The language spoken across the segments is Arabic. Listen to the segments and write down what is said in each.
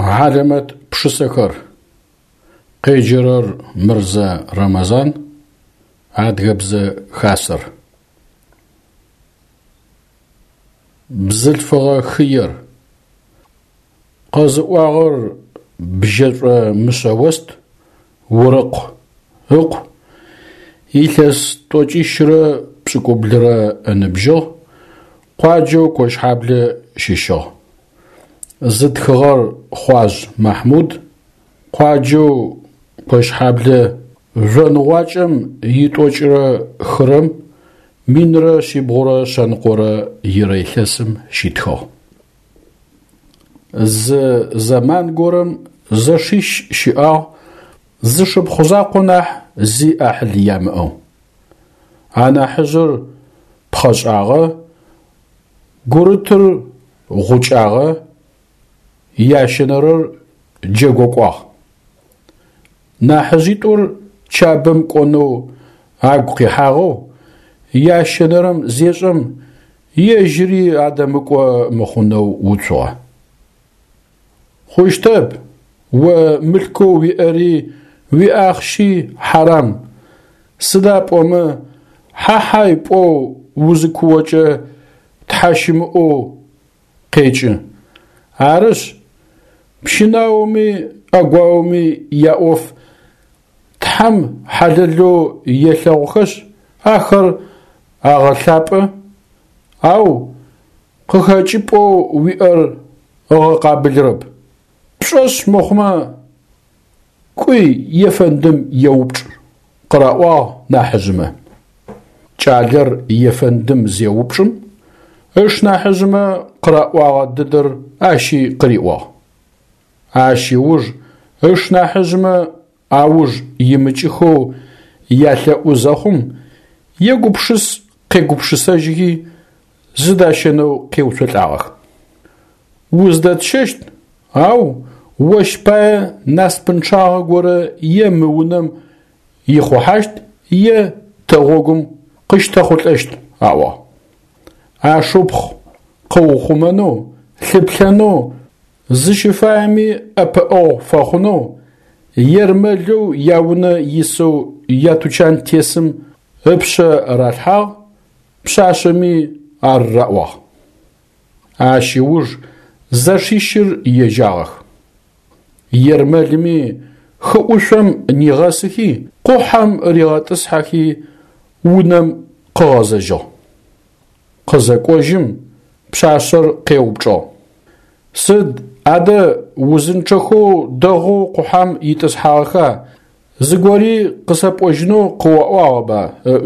علامة بشسكر قيجرر مرزا رمضان عادقبز خاسر بزلفغ خير قازواغر بجر مسوست ورق هق إيثس توجيشرا بسكوبلرا أنبجو قاجو كوش حابل شيشو زد خغر خواج محمود قاجو كوش حابل رنواجم يتوجرا خرم مينرا شيبغورا شانقورا يريثسم شيتخو زمان قرم زشيش شئا زشب خزاقناح زي أحل يامئو أنا حجر بخشعغا قرتر غوشعغا ياشنرر جيغوكواغ ناحجيتور شابم كونو عقوقي حاغو ياشنرم زيجم يجري عدمكوا مخونو وطوع خوشتب وملكو ويأري ويأخشي حرام سداب وما حاحاي بو وزكوجة تحاشمو قيج عارش بشناومي أقواومي يأوف تحم حللو يلوخش آخر أغلاب أو قخاجبو ويأر قابل رب بشاش مخما كوي يفندم يوبر قرأوا ناحجمه جالر يفندم زيوبشم اش ناحجمه قرأوا ددر اشي قريوا اشي وج اش ناحجمه اوج يمچخو يالا وزخم يغبشس قيغبشساجي زداشنو قيوتلاغ وزدت ششت أو وشبا ناس بنشاغ غورا يمونم يخوحشت يتغوغم قشتخوت اشت أوا أشوبخ قوخمانو خبخانو زشفاهمي أبقو فاخونو يرملو ياونا يسو ياتوچان تيسم ابشا رالحا بشاشمي الرأوا أشيوج زاشيشر يجاغ يرملمي خؤشم نيغاسكي قوحم ريغاتسحكي ونم قازجو قزاكوجم بشاشر قيوبجو سد عدا وزنچخو دغو قوحم يتسحاخا زغوري قسابوجنو قواوابا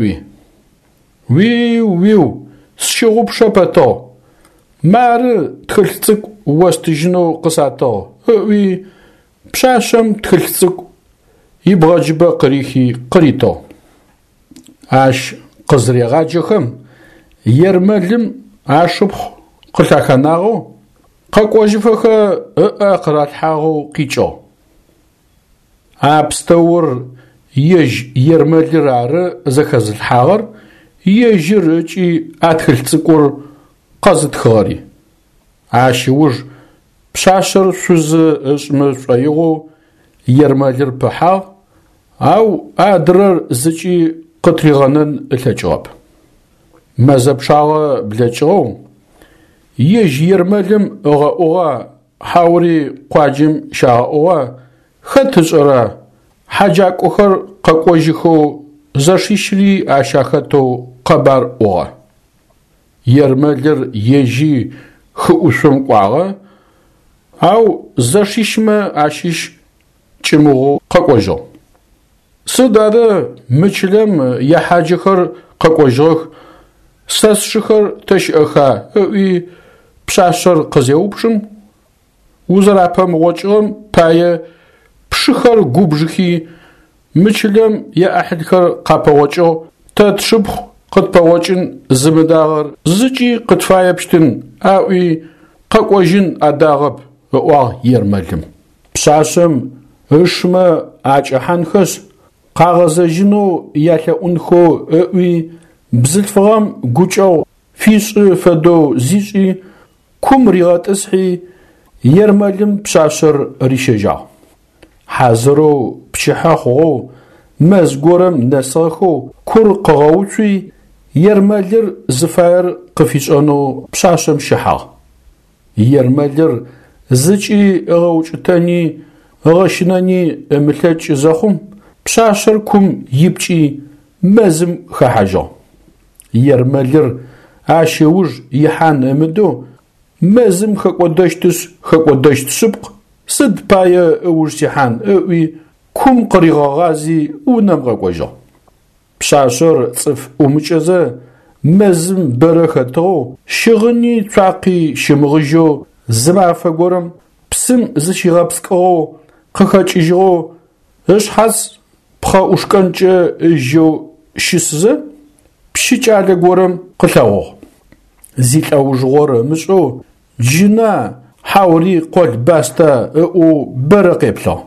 ويو سشغوب شباتو مار تخلصك وستجنو قصاتو وي بشاشم تخلصك يبغى جبا قريخي قريتو عاش قزري غاجخم يرملم عاشبخ قلتاخناغو قاقواجفخا اقرات حاغو قيچو عبستور يج يرملرار زخزل حاغر يجرچي اتخلصكور قزت خاري عاشوج بشاشر شوز اسمشايغو يرمالر بحا او ادرر زجي قطريغانن الجواب مازب شاغ بلاچو يج يرمالم اوغا حاوري قاجم شاغوا خطجرا حاجاك اخر قاقوجخو زشيشري اشاخته قبر اوغا يرمالر يجي خؤشم قواغا او زشيشما عشيش چموغو قاقوجو سدادا مچلم يحاجخر قاقوجوخ ساسشخر تشأخا اوي بشاشر قزيوبشم وزرابم وچغم پايا بشخر گوبجخي مچلم يأحدخر قاپوچو تتشبخ قد بوچن زمداغر زجي قد فايبشتن اوي قاقوجن اداغب واه يرملم بشاشم اشما اچحنخس قاغزجنو يالا انخو اوي بزلفغم گوچو فيش فدو زيجي كوم ريغات اسحي ермэлым пшъашъэр ришэжьагъ. Хьазэрэу пчыхьэ хъугъэу мэз горэм нэсыгъэхэу кур къыгъэуцуи ермэлыр зыфаер къыфишӏэнэу пшъашъэм щыхьагъ. Ермэлыр зыкӏи ыгъэукӏытэни ыгъэщынэни ымылъэкӏ зэхъум пшъашъэр кум ипкӏи мэзым хэхьажьыгъ. Ермэлыр ащ ыуж ихьан ымыдэу мэзым хэкӏодэщт шъыпкъ сыд пае ыуж сихьан ыӏуи кум къыригъэгъази унэм къэкӏожьыгъ. Пшъашъэр цӏыф ӏумыкӏэзэ мэзым бэрэ хэтыгъэу щыгъыни цуакъи щымыгъыжьэу зы мафэ горэм псым зыщигъэпскӏыгъэу къыхэкӏыжьыгъэу ышъхьац пхъэӏушкӏэнкӏэ ыжьэу щысызэ пщы кӏалэ горэм къылъэгъугъ. Зилӏэужыгъор мышӏэу джына хьаури къол баста ыӏу бэрэ къеплъыгъ.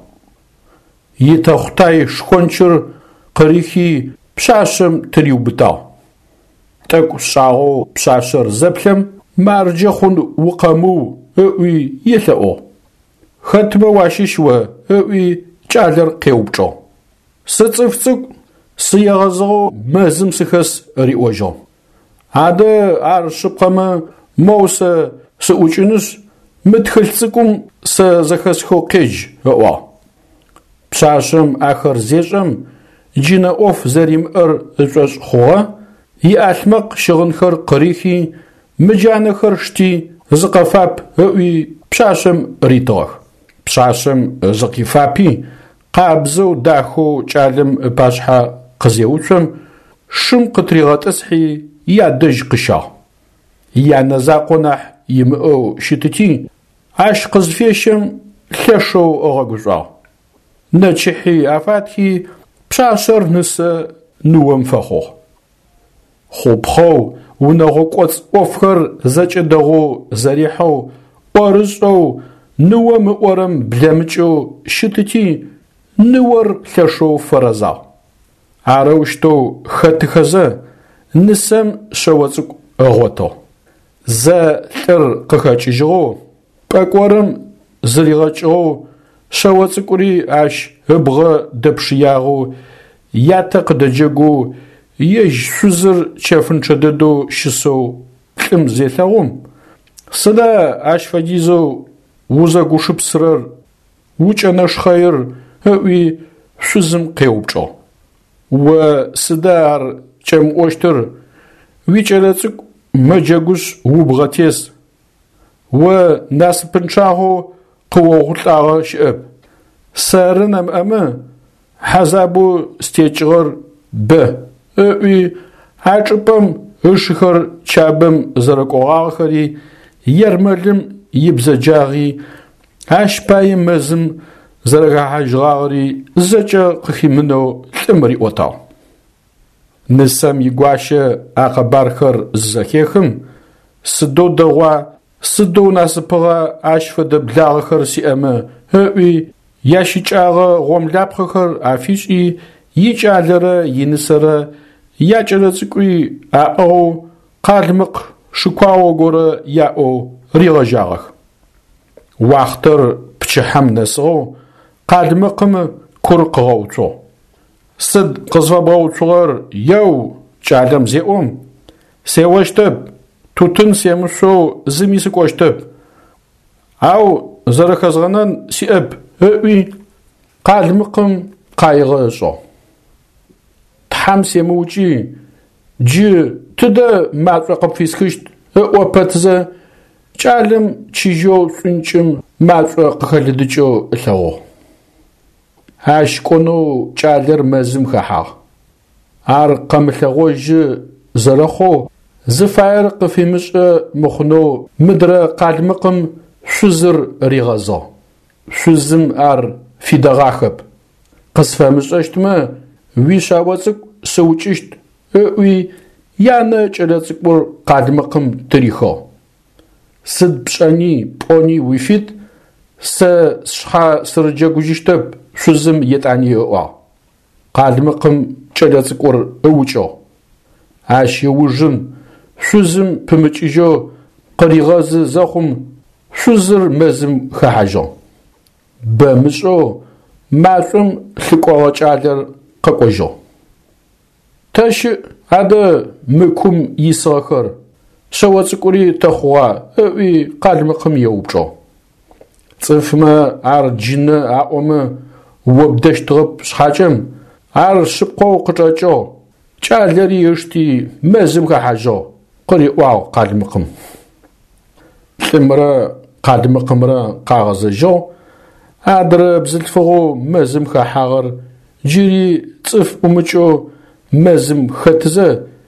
Итэхъутай шхончыр къырихи пшъашъэм тыриубытагъ. Тӏэкӏу шъагъэу пшъашъэр зэплъэм марджэ хъун укъэмыу ыӏуи елъэӏугъ. Хэтмэ уащыщ о ыӏуи кӏалэр къеупчӏыгъ. Сыцӏыф цӏыкӏу сыегъэзыгъэу мэзым сыхэс риӏожьыгъ. Адэ ар шъыпкъэмэ моу сэ сыӏукӏынышъ мы тхылъ цӏыкӏум сэ зэхэсхэу къедж ыӏуагъ. Пшъашъэм ахэр зешӏэм джынэ ӏоф зэримыӏэр ышӏошӏ хъугъэ, иӏалъмэкъ щыгъынхэр къырихи мыджанэхэр шти зыкъэфап ыӏуи пшъашъэм ритыгъэх. Пшъашъэм зыкъифапи къабзэу дахэу кӏалэм ыпашъхьэ къызеуцом шым къытригъэтӏысхьи ядэжь къыщагъ. Янэ закъо нахь имыӏэу щытыти ащ къызфещэм лъэшэу ыгъэгушӏуагъ. Нэчыхьи афатхи пшъашъэр нысэ ныом фэхъугъ. Хъупхъэу унэгъо кӏоц ӏофхэр зэкӏэдэгъэу зэрихьэу ӏорышӏэу ныо мыӏорэм блэмыкӏэу щытыти ныор лъэшэу фэрэзагъ. Арэущтэу хэтыхэзэ нысэм шъэо цӏыкӏу ыгъотыгъ. Зэ лӏыр къыхэкӏыжьыгъэу пӏэкӏорым зыригъэкӏыгъэу шъэо цӏыкӏури ащ ыбгъэ дэпшыягъэу ятэ къыдэджэгу ежь шъузыр чэфынчъэ дэдэу щысэу лӏым зелъэгъум сыда ащ фэдизэу узэгушыпсырэр укӏэнэшхъэир ыӏуи шъузым къеупчӏыгъ. О сыда ар кӏэмыӏощтыр уикӏэлэцӏыкӏу мэджэгушъ убгъэтес о насыпынчъагъэу къыогъулӏагъэ щыӏэп. Сэры нэмыӏэмэ хьазабэу стекӏыгъэр бэ ыӏуи ачӏыпӏэм ышхэр чабэм зэрэкӏогъагъэхэри ермэлым ибзэджагъи ащ пае мэзым зэрэгахьажьыгъагъэри зэкӏэ къыхимынэу лӏым риӏотагъ. Нысэм игуащэ акъэбархэр зэхехым сыдэу дэгъуа сыдэу насыпыгъэ ащ фэдэ благъэхэр сиӏэмэ ыӏуи ящыкӏагъэ гъомлапхъэхэр афишӏи икӏалэрэ инысэрэ якӏэлэцӏыкӏуи аӏэу къалмыкъ шыкъуао горэ яӏэу ригъэжьагъэх. Уахътэр пчыхьэм нэсыгъэу къалмыкъым кур къыгъэуцугъ. Сыд къызфэбгъэуцугъэр еу кӏалэм зеӏом сеощтэп, тутын семышъоу зыми сыкӏощтэп. Ау зэрэхэзгъэнэн сиӏэп ыӏуи къалмыкъым къаигъэшӏыгъ. Тхьам семыукӏи джы тыдэ мацӏо къыпфисхыщт ыӏо пэтзэ кӏалэм чыжьэу шӏункӏым мацӏо къыхэлыдыкӏэу ылъэгъугъ. Ащ кӏонэу кӏалэр мэзым хэхьагъ. Ар къэмылъэгъожьы зэрэхъоу зыфаер къыфимышӏэ мыхъунэу мыдрэ къалмыкъым шъузыр ригъэзыгъ. Шъузым ар фидэгъахэп. Къысфэмышӏэщтмэ уишъао цӏыкӏу сыукӏыщт ыӏуи янэ кӏэлэцӏыкӏур къалмыкъым тырихыгъ. Сыд пшӏэни пӏони уифит сэ сшъхьа сырыджэгужьыщтэп шъузым етӏани ыӏуагъ. Къалмыкъым кӏэлэцӏыкӏур ыукӏыгъ. Ащ ыужым шъузым пымыкӏыжьэу къыригъэзы зэхъум شوزر مزم خحاجو بمشو معصوم لقوة جالر قوجو تاش هذا مكم يساخر شو تقولي تخوا اوي قالمقم يوبجو صفما عار جنة عقومة وبدش تغب شحاجم عار شبقو قجاجو جالري يشتي مزم خحاجو قري واو قالمقم تمرا قالمقمرا قاغزجو عدر بزلفغو مزم خحاغر جيري تصف ومجو مزم ختزه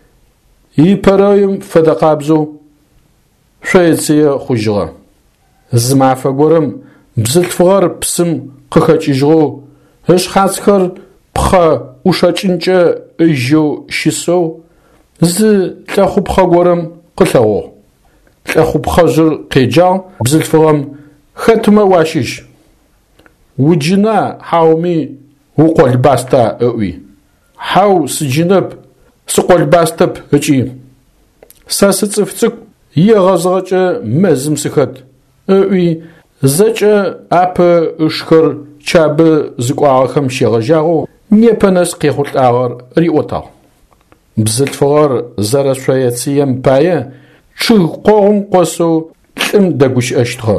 يبرايم فدقابزو شويتسيا خوجغا زمعفا قورم بزلفغر بسم قخاجيجغو هش خاسخر بخا وشاچنجا ايجو شيسو ز تلاخو بخا قورم قلتاغو تلاخو بخا جر قيجا بزلفغم ختما واشيش وجنا حاومي وقول باستا اوي حاو سجنب سقول باستب هجي ساستصفتك يغزغج مزم سخت اوي زج اب اشخر چاب زقواخم شيغجاغو نيپنس قيخوت اغر ريوتا بزلفغر زرا شويتسيم بايه چو قوم قوسو تم دغوش اشتخه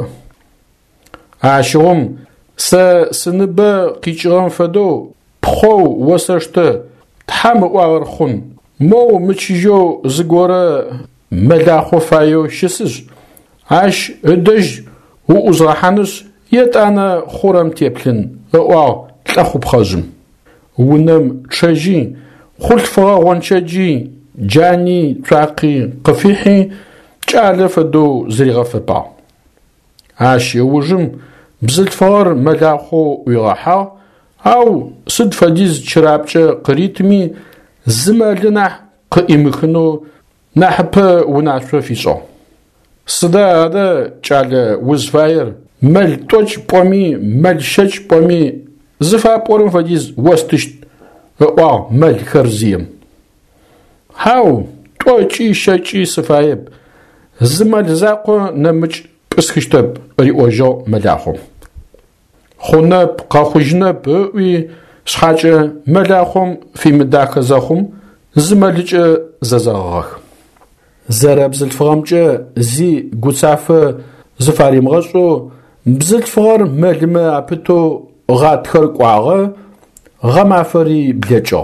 عاشوم سنب قيچغان فدو بخو وسشت تحم واغرخون مو مچيجو زغورا مداخو فايو شسج عاش ادج و ازرحانس يتانا خورم تيبلن او تاخو بخازم ونم تشجي خلت فغون تشجي جاني تراقي قفيحي جالف دو زريغه با عاش يوجم بزلت فار مداخو ويراحا او صد فديز شرابچه قريتمي زمالنا قيمخنو نحب ونعشو فيشو صدا هذا جال وزفاير مل توج بومي مل شج بومي زفا بورم فديز وستش او مل خرزيم هاو توجي شجي سفايب زمال زاقو نمج اسخشتب ريوجو مداخو خونب قاخوجنب وي شحاجة ملاخم في مداخ زاخم زمالج زازاغ زرب زلفغامجة زي قصافة زفاري مغشو بزلفغر ملما عبتو غات خرق واغا غمافري بلجو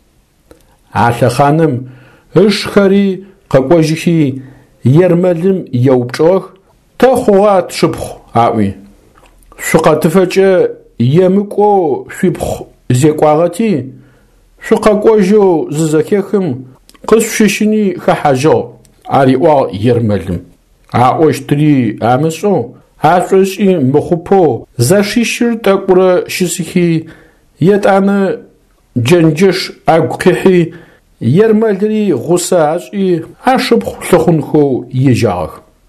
عالا خانم اشخري قاقوجيكي يرملم يوبجوغ تاخوات شبخ عاوي شقاتفجة يمكو شبخ زيقواغتي شقاقوجو ززاكيخم قصششني خحاجو عريوا يرملم عاوشتري عامسو عاشوشي مخوبو زاشيشر تاقورا شسيكي يتانا جنجش اقوكيحي يرملري غساعي عشبخ لخونخو يجاغ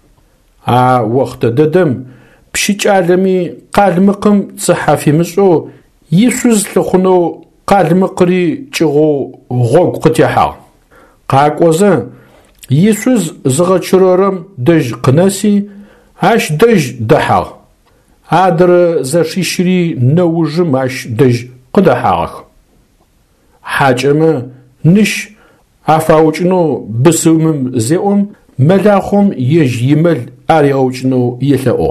وقت ددم بشيج عالمي قالمقم صحافي مسو يسوز لخونو قالمقري جغو غوق قتيحا قاقوزا يسوز زغچرورم دج قناسي عاش دج دحا عادر زاشيشري نوجم عاش دج قدحاغ حاجمه نش عفاوچنو بسومم زيوم ملاخم يج يمل اريوچنو يلاو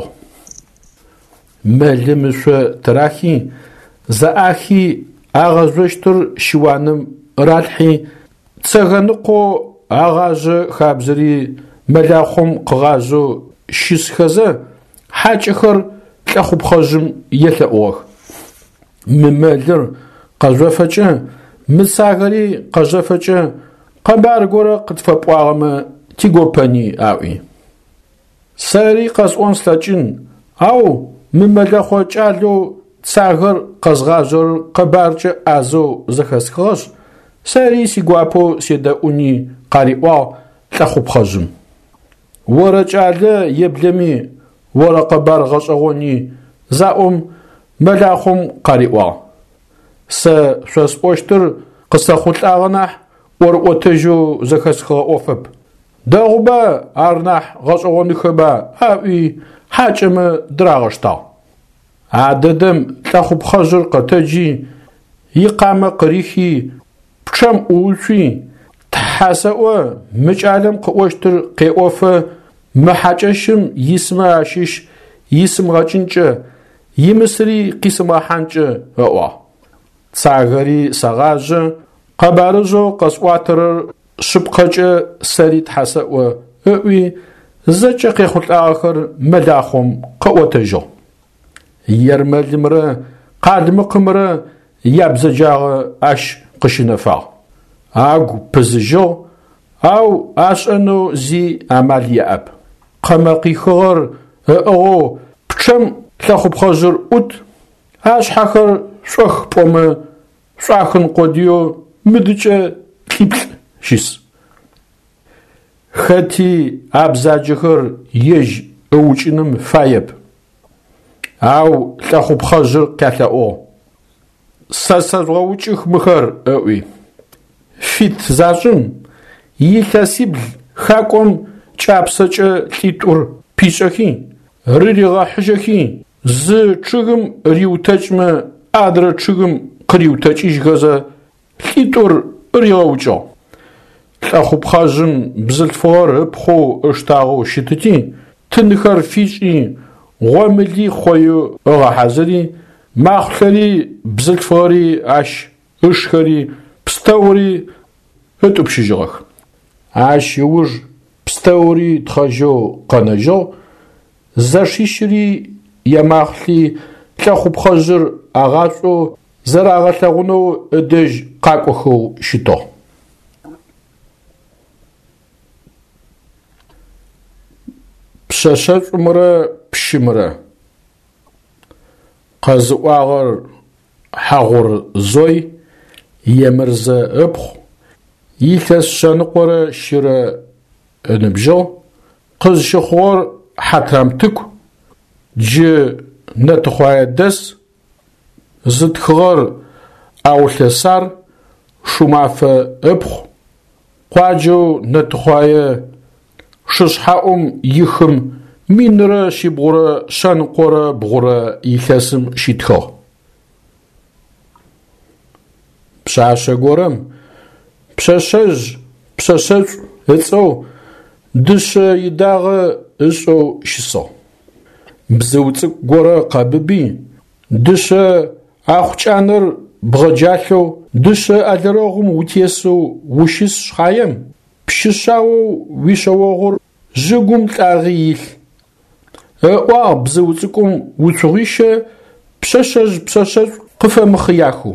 ملمش تراخي زاخي اغازوشتر شوانم رالحي تسغنقو اغاز خابزري ملاخم قغازو شيسخزه حاجخر تخوب خجم يلاو مملر قزوفچه مساغري قزوفچه قبار غورا قطفقواغما تيغوباني اوي ساري قصون سلاچن او مملخو چالو تساغر قزغازور قبارچ ازو زخسخوش ساري سيغوابو سيداوني قاريوا تخوب خجم ورا چاله يبلمي ورا قبار غشغوني زاوم ملاخم قاريوا شوس بوشتر قصة خلطاغناح ورقوتجو زخسخا اوفب داغبا ارناح غشغوني خبا اوي حاجم دراغشتا عددم تاخو بخجر قتجي يقام قريخي بشم أولشي تحاسوا مش عالم قواشتر قيوفا محاجشم يسمع عشيش يسمع غاجنجا يمسري قسم حانجا أوا تساغري ساغاجا قبارجو قصواتر شبقجا سريت حاسوا أوي زجا قيخوت آخر مداخم قوتجو يرمل مرا قادم قمرا يابزجاغ اش قشنفا اغو بزجو او اش انو زي عمل ياب قمقي خور او بشم تاخب خجر اوت اش حخر شخ بوم شاخن قديو مدجا كيبل شيس خاتي ابزاجخر يج اوچنم فايب او تاخب خجر كاتاو ساسروچخ مخر اوي فيت زاجم يلاسيبل خاكم چابسچ تيتور بيچخي ريغا حجخي ز چغم ريوتچم ادر چغم قريوتچيش غزا تيتور ريوچو تاخب خجم بزلفور بخو اشتاغو شتتي تنخر فيچي غوملي خويو اغا حزري ماخلري بزلفوري اش اشخري بستوري هتو بشجغخ اش يوج بستوري تخجو قنجو زاشيشري يماخلي تاخو بخجر اغاتو زر اغاتاغونو ادج قاقوخو شتو بشاشات مرة بشمرة قزواغر حغر زوي يمرز ابخ يلتس شانقور شير نبجو قز شخور حترمتك جي نتخوايا دس زد خغر او تسار شماف ابخ قواجو نتخوايا ششحاهم يخم مينرا شبغورا شانقورا بغورا يلتسم شيتخو بشاشا غورم بشاشج هتسو دش يداغ اسو شسو بزوتك غورا قاببي دش اخچانر بغجاخو دش ادروغم وتيسو وشس شخايم بششاو ويشوغور جوغم تاغيل وا بزوتكم وتغيش بشاشج قفا مخياخو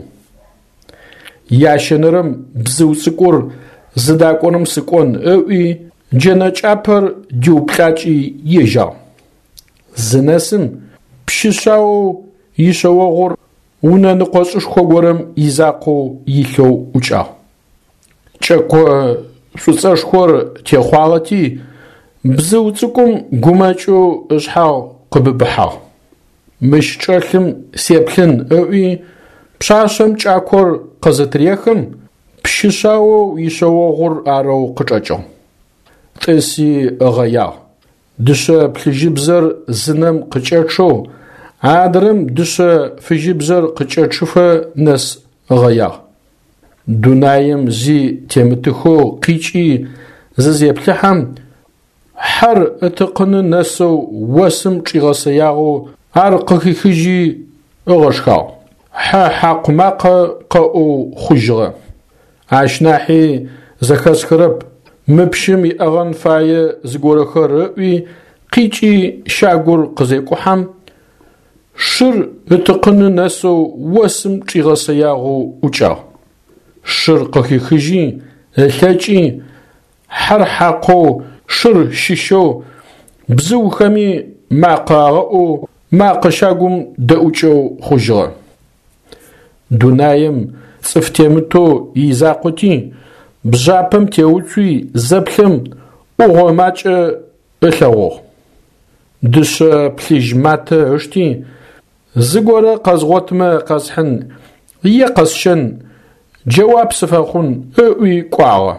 ياشنرم بزوتكور زداكونم سكون اوي جناچابر ديوبلاچي يجا زنسم بششاو يشوغور ونا نقوش خوغورم يزاقو يلو وچا چكو سوصاشخور تيخواغتي بزوتكم غوماچو اشحاو قببحا مش چالم سيبلن اوي بشاشم چاكور قزتريخم بششاو يشوغور ارو قچاچو تسي اغيا دش بلجبزر زنم قچاچو عادرم دش فجبزر قچاچوف نس اغيا دونايم زي تيمتخو قيچي زيبلحم حر اتقن نسو وسم چيغسياغو ارقخي خجي اغشخاو حق ماق قو خجغه عشناحي زكاسكرب مبشم يأغن فاي زغورخر وي قيچي شاغور قزيقوحم شر اتقن نسو وسم چيغسياغو وچا شر قخي خجي ثاچي حر حقو شر شيشو بزو خمي ماقاغو ماقشاغم داوچو خجغه دونايم صفتيمتو يزاقوتي بجابم تيوتوي زبلم اوغماچ الاغو دش بليجمات اشتي زغورا قزغوتما قزحن يقصشن جواب سفاخون اوي قواوا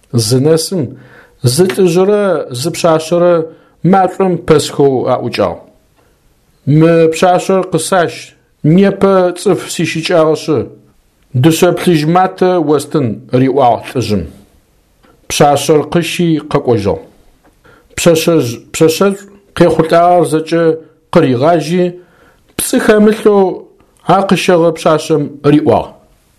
زنسم زتجرا زبشاشرا ماطرم بسخو اوچاو Пшашъэр къысащ, непэ цӏыф сищыкӏагъэшъы, дышъэ плъыжьматэ остын риӏуагъ лӏыжъым. Пшашъэр къыщи къэкӏожьыгъ. Пшъэшъэшӏу къехъулӏагъэр зэкӏэ къыригъажьи, псы хэмылъэу къыщэгъэ пшъашъэм риӏуагъ.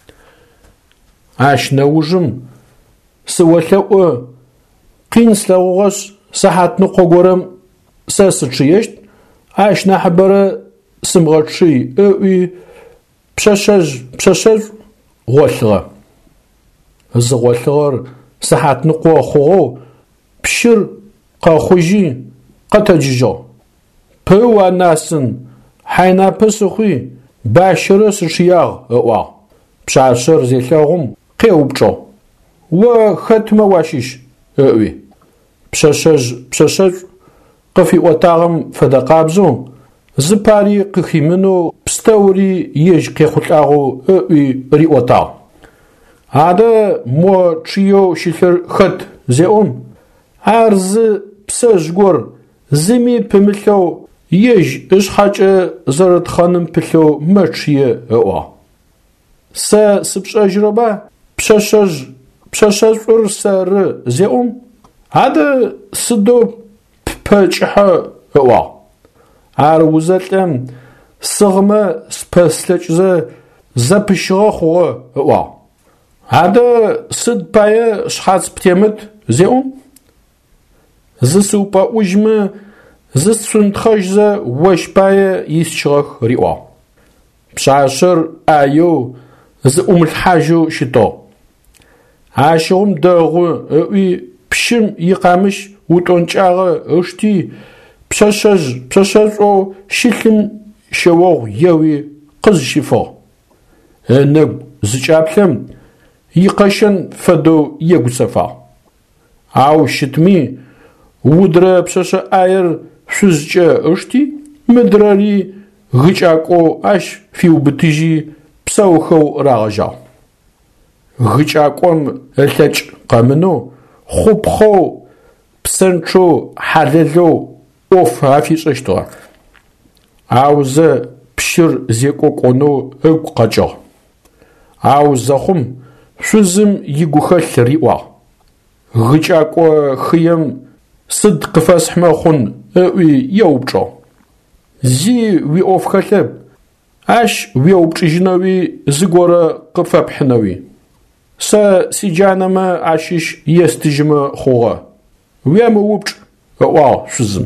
Ащ нэужым сыолъэӏу къин слъэгъугъэшъ сыхьат ныкъо горэм сэ сычъыещт, ащ нахьыбэрэ сымгъэчъый ыӏуи пшъэшъэжъ гъолъыгъэ. Зыгъолъыгъэр сыхьат ныкъо хъугъэу пщыр къэхъужьи къэтэджыжьыгъ. Пыӏу анасын, хьайнапэ сыхъуи, бащэрэ сычъыягъ ыӏуагъ. Пшъашъэр зелъэгъум къеупчӏыгъ. О хэтмэ уащыщ ыӏуи. Пшъэшъэшъу къыфиӏотагъэм фэдэ къабзэу зыпари къыхимынэу пстэури ежь къехъулӏагъэу ыӏуи риӏотагъ. Адэ мо чъыеу щылъыр хэт зеӏом, ар зы псэжъ гор зыми пымылъэу ежь ышъхьакӏэ зэрытхъэным пылъэу мэчъые ыӏуагъ. Сэ сыпшӏэжьырэба пшъэшъэшъур сэры зеӏом, адэ сыдэу пэкӏыхьэ ыӏуагъ. Ар узэлӏэм сыгъмэ спэслъэкӏзэ зэпыщыгъэ хъугъэ ыӏуагъ. Адэ сыд пае шъхьац птемыт зеӏом? Зысыупӏэӏужьмэ зысшъунтхъэжьзэ ощ пае исчыгъэх риӏуагъ. Пшъашъэр ӏаеу зыӏумылъхьажьэу щытыгъ. Ащыгъум дэгъу ыӏуи пщым икъамыщ утӏонкӏагъэ ышти, пшъэшъэшъоу щылъым щэогъу еуи къызщыфыгъ. Ынэгу зыкӏаплъэм икъэщэн фэдэу егуцэфагъ. Ау щытми удрэ пшъэшъэ ӏаер шъузкӏэ ышти, мыдрэри гыкӏакӏоу ащ фиубытыжьи псэухэу рагъэжьагъ. Гыкӏакӏом ылъэкӏ къэмынэу хъупхъэу псэнчъэу хьалэлэу ӏоф афишӏэщтыгъэ. Ау зэ пщыр зекӏокӏонэу ыгу къэкӏыгъ. Ау зэхъум шъузым игухэлъ риӏуагъ. Гыкӏакӏо хыем сыд къыфэсхьмэ хъун ыӏуи еупчӏыгъ. Зи уиӏоф хэлъэп, ащ уеупчӏыжьынэуи зыгорэ къыфэпхьынэуи. Сэ сиджанэмэ ащыщ естыжьымэ хъугъэ. Уемыупчӏ ыӏуагъ шъузым.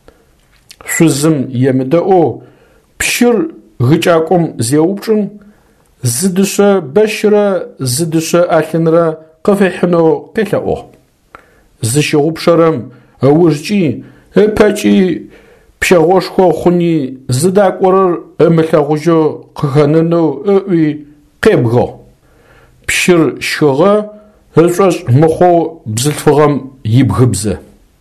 Шъузым емыдэӏэу пщыр гыкӏакӏом зеупчӏым, зыдышъэ бэщрэ зыдышъэ ӏалъынрэ къыфехьынэу къелъэӏугъ. Зыщыгъупшэрэм ыужкӏи ыпэкӏи пщэгъошхо хъуни зыдакӏорэр ымылъэгъужьэу къыхэнэнэу ыӏуи къебгыгъ. Пщыр щхыгъэ ышӏошӏ мыхъоу бзылъфыгъэм ибгыбзэ.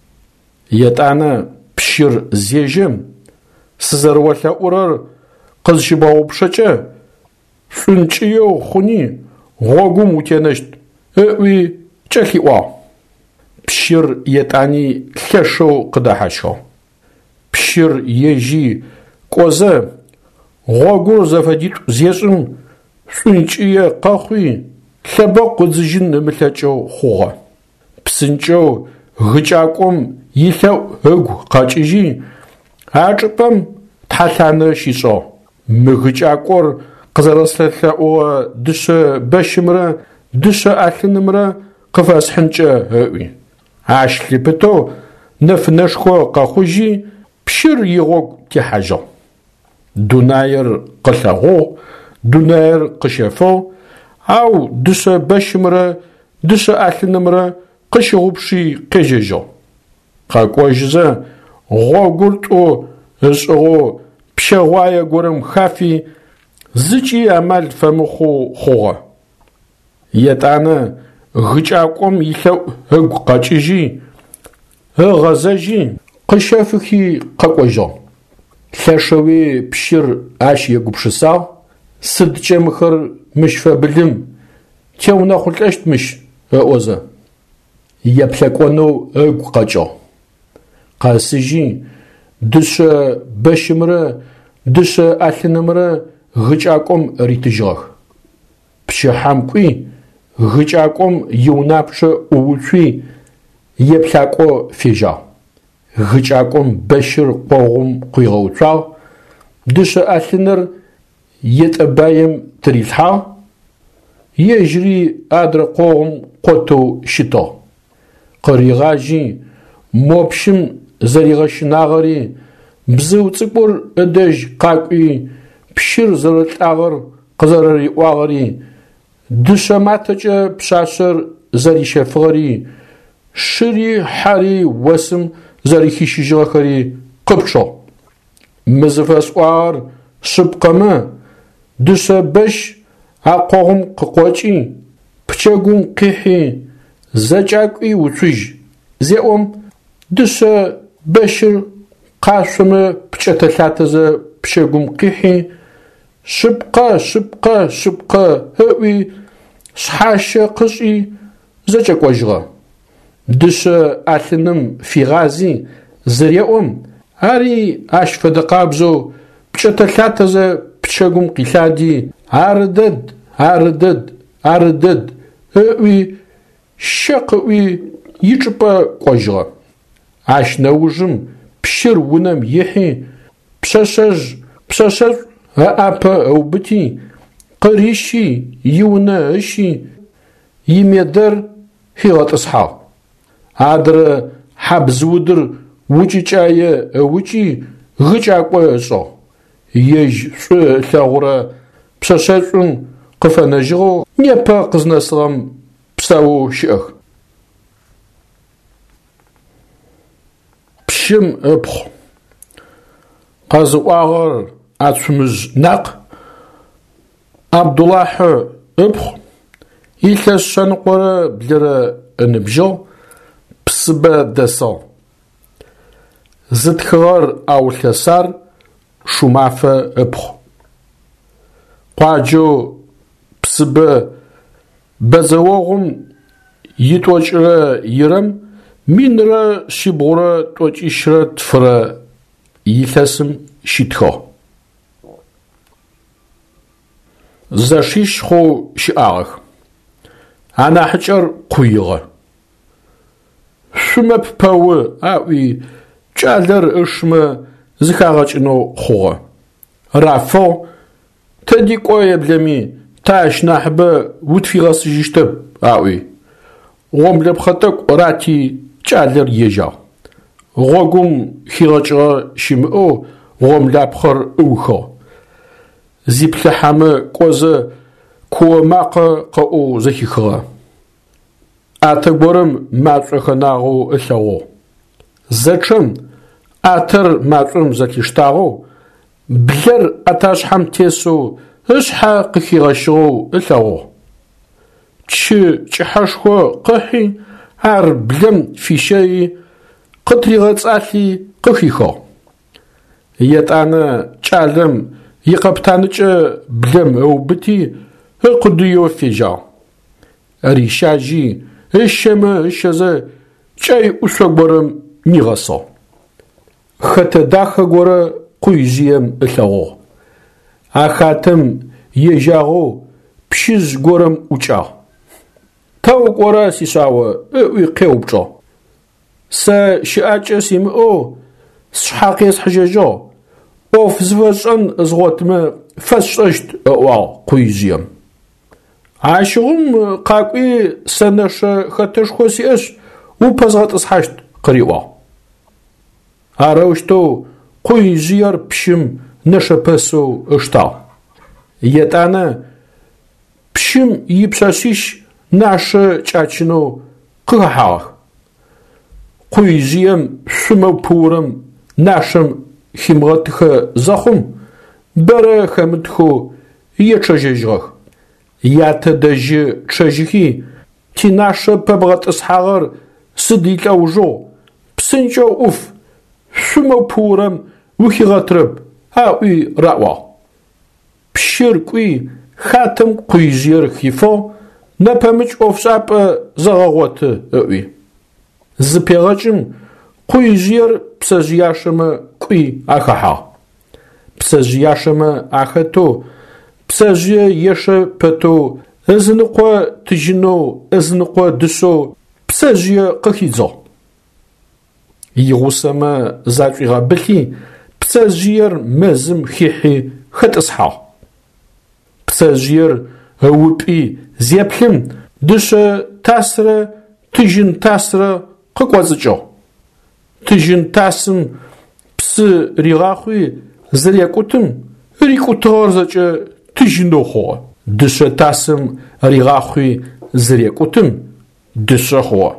Етӏанэ пщыр зежьэм сызэрыолъэӏурэр къызщыбгъэупшэкӏэ шъункӏыеу хъуни гъогум утенэщт ыӏуи кӏэлъиӏуагъ. Пщыр етӏани лъэшэу къыдахьащыгъ. Пщыр ежьи кӏозэ гъогур зэфэдитӏу зешӏым шъункӏые къэхъуи лъэбэгъу къыдзыжьын ымылъэкӏэу хъугъэ. Псынкӏэу гыкӏакӏом илъэӏу ыгу къэкӏыжьи а чӏыпӏэм тхьалъанэ щишӏыгъ. Мы гыкӏакӏор къызэрэслъэлъэӏугъэ дышъэ бэщымрэ дышъэ ӏалъынымрэ къыфэсхьынкӏэ ыӏуи. Ащ лъипытэу нэфынэшхо къэхъужьи пщыр игъогу техьажьыгъ. Дунаер къылъэгъугъ, дунаер къыщэфыгъ, ау дышъэ бэщымрэ дышъэ ӏалъынымрэ къыщыгъупши къежьэжьыгъ. Къэкӏожьызэ гъогур тӏу ышӏыгъэу пщэгъуае горэм хафи зыкӏи амал фэмыхъу хъугъэ. Етӏанэ гыкӏакӏом илъэӏу ыгу къэкӏыжьи ыгъэзэжьи къыщэфыхи къэкӏожьыгъ. Лъэшэуи пщыр ащ егупшысагъ. Сыдкӏэ мыхэр мыщ фэбылым теунэхъулӏэщт мыщ ыӏозэ. Еплъэкӏонэу ыгу къэкӏыгъ. Къэсыжьи дышъэ бэщымрэ дышъэ ӏалъынымрэ гъыкӏакӏом ритыжьыгъэх. Пчыхьэм кӏуи гъыкӏакӏом иунапчъэ ӏууцуи еплъакӏо фежьагъ. Гъыкӏакӏом бэщыр къогъум къуигъэуцуагъ. Дышъэ ӏалъыныр етӏэбаем тырилъхьагъ. Ежьыри адрэ къогъум къотэу щытыгъ. Къыригъажьи мопщым зэригъэщынагъэри бзыу цӏыкӏур ыдэжь къакӏуи пщыр зэрылӏагъэр къызэрэриӏуагъэри дышъэ матэкӏэ пшъашъэр зэрищэфыгъэри шыри хьари осым зэрихищыжьыгъэхэри къыпчъыгъ. Мы зыфэсӏуагъэр шъыпкъэмэ дышъэ бэщ акъогъум къыкъокӏи пчэгум къихьи зэкӏакӏуи уцужь зеӏом дышъэ бэщыр къашъомэ пкӏэтэлъатэзэ пчэгум къихьи шъыпкъэ шъыпкъэ шъыпкъэ ыӏуи шъхьащэ къышӏи зэкӏэкӏожьыгъэ. Дышъэ ӏалъыным фигъази зыреӏом ари ащ фэдэ къабзэу пкӏэтэлъатэзэ пчэгум къилъади арыдэд арыдэд арыдэд ыӏуи щэкъыӏуи ичӏыпӏэ кӏожьыгъэ. Ащ нэужым пщыр унэм ихьи пшъэшъэшӏ ыӏапэ ыубыти къырищи иунэ ыши имедэр хигъэтӏысхьагъ. Адрэ хьабзыудыр укӏыкӏае ыкӏи гъыкӏакӏо ышӏыгъ. Ежь шӏу лъэгъурэ пшъэшъэшӏум къыфэнэжьыгъэу непэ къызнэсыгъэм псэу щыӏэх. Пщым ыпхъу къэзыӏуагъэр ацумыжь накъ Абдуллахь ыпхъу илъэс шъэныкъорэ блырэ ыныбжьыгъ псыбэ дэсыгъ. Зытхыгъэр аулъэсар шумафэ ыпхъу. Къуаджэу псыбэ бэзэогъум итӏокӏрэ ирэм минрэ шъибгъурэ тӏокӏищрэ тфырэ илъэсым щитхыгъ. Зэшищ хъу щыӏагъэх. Анахьыкӏэр къуигъэ. Шъумэп пэу аӏуи кӏалэр ышмэ зыхагъэкӏынэу хъугъэ. Рафыгъ тэдикӏо еблэми тащ нахьыбэ утфигъэсыжьыщтэп аӏуи. Гъомлэпхъэ тӏэкӏу рати кӏалэр ежьагъ. Гъогум хигъэкӏыгъэ щымыӏэу гъомлапхъэр ыухыгъ. Зиплъыхьамэ кӏозэ куо макъэ къэӏоу зэхихыгъэ. Ӏатэ горэм мачӏо хэнагъэу ылъэгъугъ. Зэчъэм ӏатэр мачӏом зэлъыштагъэу блэр ӏэташъхьэм тесэу ышъхьэ къыхигъэщыгъэу ылъэгъугъ. Кӏыхьэшхо къыхьи ар блэм фищэи къытригъэцӏалъи къыхихыгъ. Етӏанэ кӏалэм икъэптаныкӏэ блэм ыубыти ыкъыдыеу фежьагъ. Рищажьи ышэмэ ышэзэ кӏэй ӏушъо горэм нигъэсыгъ. Хэтэ дахэ горэ къуижъыем ылъэгъугъ. Ахатэм ежьагъэу пщыжъ горэм ӏукӏагъ. Тэу кӏорэ сишъао ыӏуи къеупчӏыгъ. Сэ щыӏакӏэ симыӏэу сшъхьэ къесхьыжьэжьыгъ. ӏоф зыфэшӏэн згъотымэ фэсшӏэщт ыӏуагъ къуижъыем. Ащыгъум къакӏуи сэнэшъэ хэтэшхо сиӏэшъ упэзгъэтӏысхьащт къыриӏуагъ. Арэущтэу къуижъыер пщым нэшэпэсэу ыштагъ. Етӏанэ пщым ипшъэшъищ нашэ кӏачынэу къыхахьагъэх. Къуижъыем шъумэу пыурэм нашэм химгъэтыхэ зэхъум бэрэ хэмытхэу ечъэжьэжьыгъэх. Ятэ дэжьы чъэжьыхи тинашэ пэбгъэтӏысхьагъэр сыд илӏэужьыгъ псынкӏэу ӏуф шъумэу пыурэм ухигъэтырэп аӏуи раӏуагъ. Пщыр кӏуи хатэм къуижъыер хифыгъ нэпэмыкӏ ӏофшӏапӏэ зэгъэгъоты ыӏуи. Зыпегъэкӏым къуижъыер пцэжъыяшэмэ кӏуи ахахьагъ. Пцэжъыяшэмэ ахэтэу пцэжъые ешэ пэтэу ызыныкъо тыжьынэу ызыныкъо дышъоу пцэжъые къыхидзыгъ. Игъусэмэ зашӏуигъэбылъи пцэжъыер мэзым хихьи хэтӏысхьагъ. Пцэжъыер ыупӏи зеплъым дышъэ тасрэ тыжьын тасрэ къыкӏуэцӏыкӏыгъ. Тыжьын тасым псы ригъахъуи зырекӏутым рикӏутыгъэр зэкӏэ тыжьынэу хъугъэ. Дышъэ тасым ригъахъуи зырекӏутым дышъэ хъугъэ.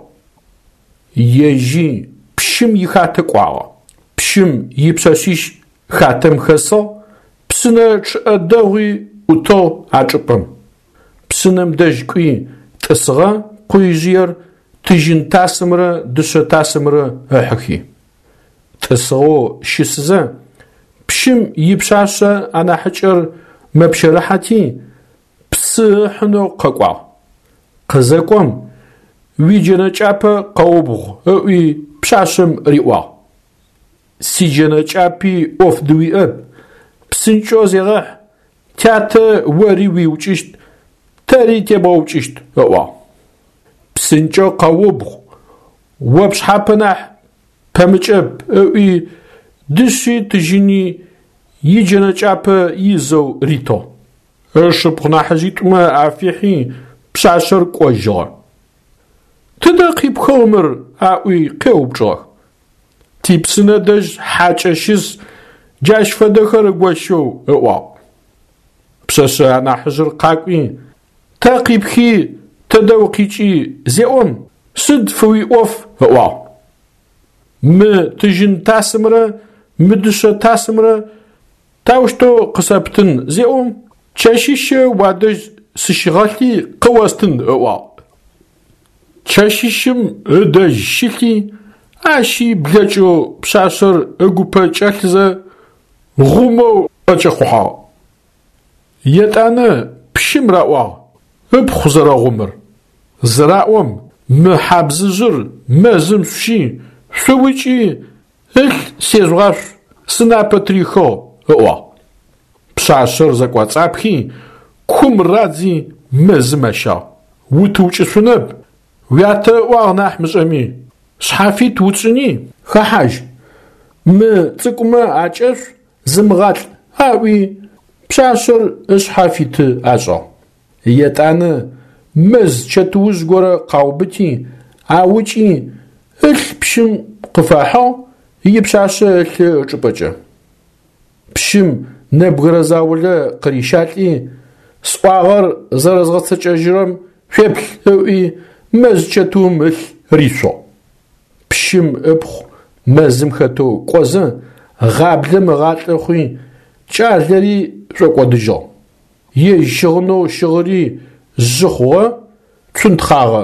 Ежьи пщым ихатэ кӏуагъэ. Пщым ипшъэшъищ хатэм хэсыгъ, псынэ чъыӏэ дэгъуи ӏутыгъ ачӏыпӏэм. Псынэм дэжь кӏуи тӏысыгъэ къуижъыер тыжьын тасымрэ дышъэ тасымрэ ыхьыхи. Тӏысыгъэу щысызэ пщым ипшъашъэ анахьыкӏэр мэпщэрыхьати псы ыхьынэу къэкӏуагъ. Къызэкӏом уиджэнэ кӏапэ къэубгъу ыӏуи пшъашъэм риӏуагъ. Сиджэнэ кӏапи ӏоф дыуиӏэп, псынкӏэу зегъэхь, тятэ ори уиукӏыщт, тэри тебгъэукӏыщт ыӏуагъ. Псынкӏэу къэубгъу, о пшъхьапэ нахь пэмыкӏэп ыӏуи дышъи тыжьыни иджэнэ кӏапэ изэу ритыгъ. Шыпхъу нахьыжъитӏумэ афихьи пшъашъэр кӏожьыгъэ. Тыдэ къипхыгъ мыр аӏуи къеупчӏыгъэх. Типсынэ дэжь хьакӏэ щыс джащ фэдэхэр гощэу ыӏуагъ. Пшъэшъэ анахьыжъыр къакӏуи тэ къипхи тэдэ укъикӏи зеӏом сыд фыуиӏоф ыӏуагъ. Мы тыжьын тасымрэ мы дышъэ тасымрэ таущтэу къысэптын зеӏом чэщищэ уадэжь сыщыгъэлъи къыостын ыӏуагъ. Чэщищым ыдэжь щылъи ащи блэкӏэу пшъашъэр ыгупэ кӏэлъызэ гъумэу ӏэкӏэхъухьагъ. Етӏанэ пщым раӏуагъ ыпхъу зэрэгъумыр. Зыраӏом мы хьабзыжъыр мэзым шъуи шъоуикӏи ылъ сезгъашъу сынапэ трихыгъ ыӏуагъ. Пшъашъэр зэкӏуацӏапхи кум радзи мэзым ащагъ. Утыукӏышъунэп, уятэ ыӏуагъ нахь мышӏэми, шъхьафит уцӏыни хэхьажь. Мы цӏыкӏумэ акӏэшъу зымгъалӏ аӏуи пшъашъэр ышъхьафиты ашӏагъ. Етӏанэ мэз чэтыужь горэ къаубыти аукӏи ылъ пщым къыфахьыгъ ипшъашъэ ылъы чӏыпӏэкӏэ. Пщым нэбгырэ заулэ къырищалӏи сӏуагъэр зэрэзгъэцэкӏэжьырэм шъуеплъ ыӏуи мэз чэтыум ылъ ришъугъ. Пщым ыпхъу мэзым хэтэу кӏозэ гъаблэм ыгъалӏэ хъуи кӏалэри шъокӏодыжьыгъ. Ежьыгъынэу щыгъыри жьы хъугъэ цунтхъагъэ.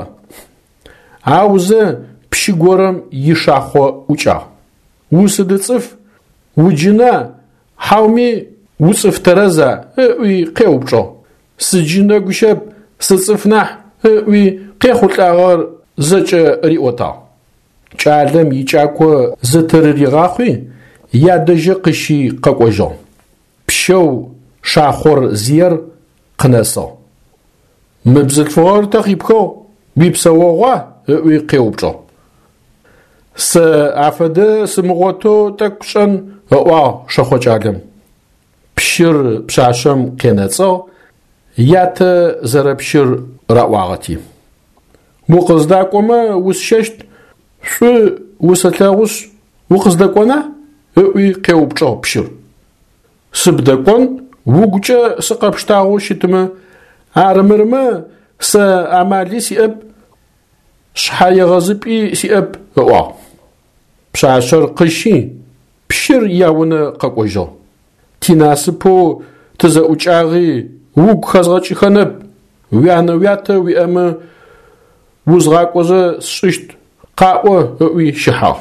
Аузэ пщы горэм ишахъо ӏукӏагъ. Усыдыцӏыф уджынэ хьауми уцӏыф тэрэза ыӏуи къеупчӏыгъ. Сыджынэ гущэп сыцӏыф нахь ыӏуи къехъулӏагъэр зэкӏэ риӏотагъ. Кӏалэм икӏакӏо зытырыригъахъуи ядэжьэ къыщи къэкӏожьыгъ. Пщэу шахъор зиер къынэсыгъ. Мы бзылъфыгъэр тэ къипхыгъ уипсэогъуа ыӏуи къеупчӏыгъ. Сэ афэдэ сымыгъотэу тӏэкӏу пшӏэн ыӏуагъ шэхъо кӏалэм. Пщыр пшъашъэм къенэцӏыгъ, ятэ зэрэпщыр раӏуагъэти. Укъыздакӏомэ усщэщт, шъу усэлъэгъушъ укъыздэкӏона ыӏуи къеупчӏыгъ пщыр. Сыбдэкӏон угукӏэ сыкъэпштагъэу щытымэ арымырымэ сэ амали сиӏэп, шъхьаегъэзыпӏи сиӏэп ыӏуагъ. Пшъашъэр къыщи пщыр яунэ къэкӏожьыгъ. Тинасыпэу тызэӏукӏагъи угу хэзгъэкӏыхэнэп. Уянэ уятэ уиӏэмэ узгъакӏозэ сшӏыщт къаӏо ыӏуи щыхьагъ.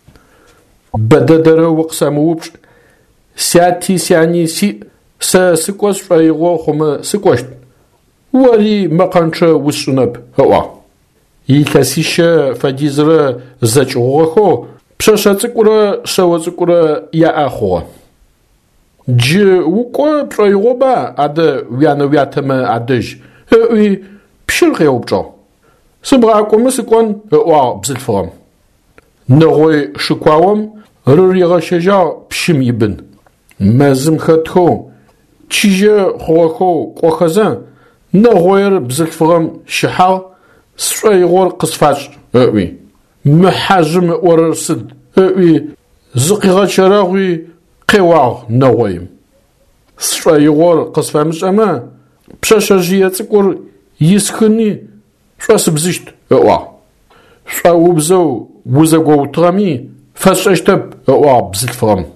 Бэдэдэрэ укъысэмыупчӏ, сяти сяни сиӏ, сэ сыкӏос шӏоигъо хъумэ сыкӏощт. Ори мэкъанчъэ усшӏынэп ыӏуагъ. Илъэсищэ фэдизрэ зэкӏыгъохэу بشاشاتكورا شواتكورا يا أخوة جي وكو بشايغوبا عدا ويانا وياتما عدج هؤي بشلغي وبجو سبغاكو مسكوان هؤا بزلفغم نغوي شكواوم روريغا شجا بشم يبن مازم خدخو تشيجا خوخو قوخزان نغوير بزلفغم شحا سشايغور قصفاش هؤي محاجم ورسد هؤي زقيغا شراغي قواغ نغويم سشايغور قصفامش أما بشاشاجية تكور يسخني شواس بزيشت هؤا شواو بزو وزاقو تغامي فاشاشتب هؤا بزلفغم